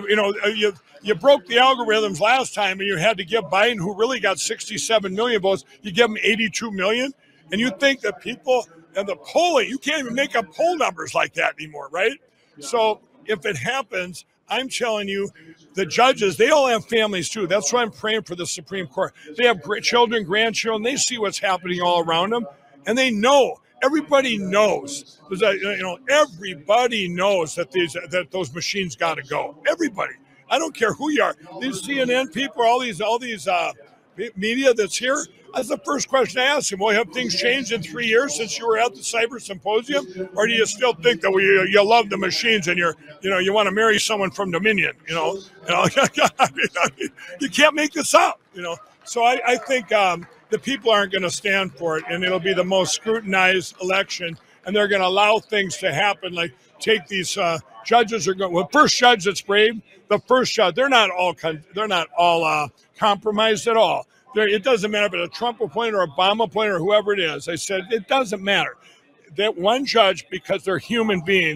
You broke the algorithms last time, and you had to give Biden, who really got 67 million votes, you give him 82 million, and you think that people and the polling, you can't even make up poll numbers like that anymore, right? So if it happens, I'm telling you, the judges, they all have families too. That's why I'm praying for the Supreme Court. They have children, grandchildren. They see what's happening all around them, and they know. Everybody knows. Everybody knows that those machines got to go. Everybody. I don't care who you are. These CNN people, all these media that's here. That's the first question I ask them. Well, have things changed in 3 years since you were at the Cyber Symposium, or do you still think that you love the machines and you want to marry someone from Dominion? You can't make this up. So I think the people aren't going to stand for it, and it'll be the most scrutinized election, and they're going to allow things to happen, like take these judges are going. Well, first judge that's brave, the first judge, they're not all compromised at all. It doesn't matter if it's a Trump appointed or Obama appointed or whoever it is. I said it doesn't matter. That one judge, because they're human beings,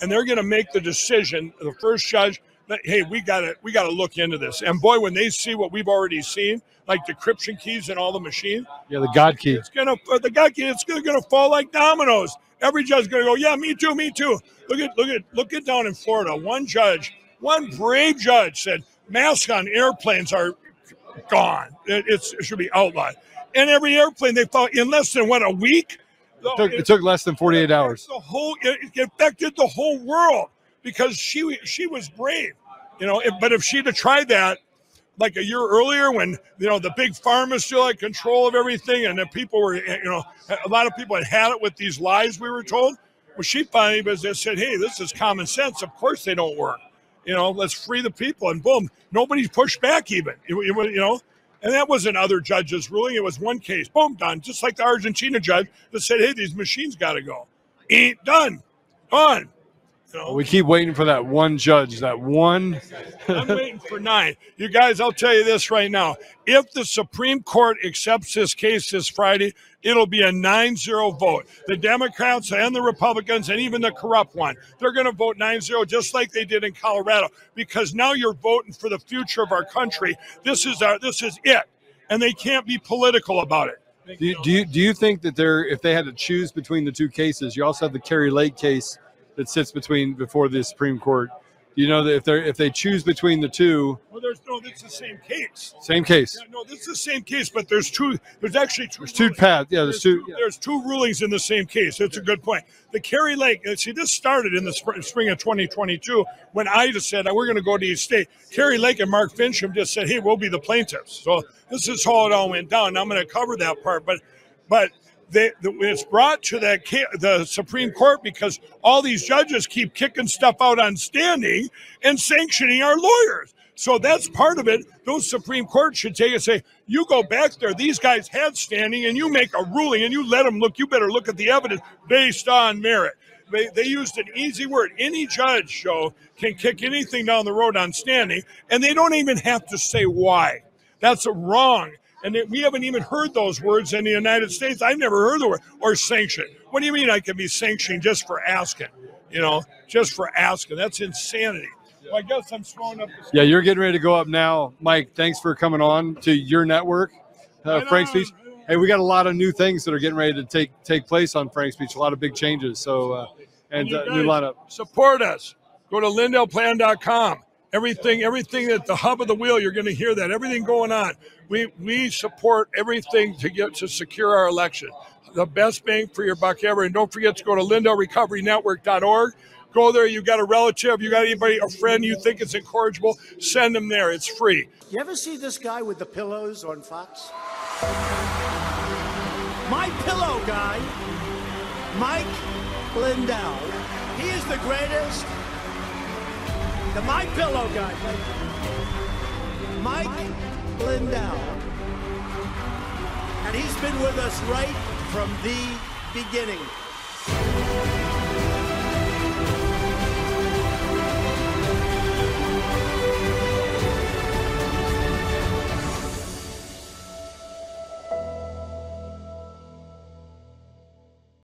and they're going to make the decision. The first judge, that, hey, we got to look into this. And boy, when they see what we've already seen, like decryption keys and all the machines, Yeah, the God key. it's gonna fall like dominoes. Every judge is gonna go, yeah, me too, me too. Look at down in Florida. One brave judge said masks on airplanes are gone. It should be outlawed. And every airplane they found in less than a week. It took less than 48 hours. It affected the whole world because she was brave, But if she'd have tried that like a year earlier, when the big pharma still had control of everything, and the people were, a lot of people had it with these lies we were told. Well, she finally just said, "Hey, this is common sense. Of course they don't work. Let's free the people." And boom, nobody's pushed back even. And that wasn't other judges' ruling. It was one case. Boom, done. Just like the Argentina judge that said, "Hey, these machines got to go." Ain't done. Gone. We keep waiting for that one judge, that one. I'm waiting for 9. You guys, I'll tell you this right now. If the Supreme Court accepts this case this Friday, it'll be a 9-0 vote. The Democrats and the Republicans and even the corrupt one, they're going to vote 9-0 just like they did in Colorado, because now you're voting for the future of our country. This is it, and they can't be political about it. Do you think that if they had to choose between the two cases, you also have the Kari Lake case that sits before the Supreme Court. You know that if they choose between the two, well, it's the same case. Same case. Yeah, no, this is the same case, but there's actually two. There's two paths. Yeah, there's two rulings in the same case. That's a good point. The Kari Lake. See, this started in the spring of 2022 when I just said we're going to go to East State. Kari Lake and Mark Fincham just said, "Hey, we'll be the plaintiffs." So this is how it all went down. Now I'm going to cover that part, but. It's brought to the Supreme Court because all these judges keep kicking stuff out on standing and sanctioning our lawyers. So that's part of it. Those Supreme Court should take and say, you go back there. These guys had standing, and you make a ruling, and you let them look. You better look at the evidence based on merit. They used an easy word. Any judge, can kick anything down the road on standing, and they don't even have to say why. That's wrong. And we haven't even heard those words in the United States. I've never heard the word, or sanction. What do you mean I can be sanctioned just for asking? Just for asking. That's insanity. Well, I guess I'm slowing up. Yeah, you're getting ready to go up now. Mike, thanks for coming on to your network, Frank's Speech. Hey, we got a lot of new things that are getting ready to take place on Frank's Speech, a lot of big changes. So, and new lineup. Support us. Go to LindellPlan.com. Everything at the hub of the wheel, you're going to hear that. Everything going on. We support everything to secure our election. The best bang for your buck ever. And don't forget to go to LindellRecoveryNetwork.org. Go there. You got a relative, you got anybody, a friend you think is incorrigible, send them there. It's free. You ever see this guy with the pillows on Fox? My Pillow guy, Mike Lindell. He is the greatest. The My Pillow guy, Mike Lindell. And he's been with us right from the beginning.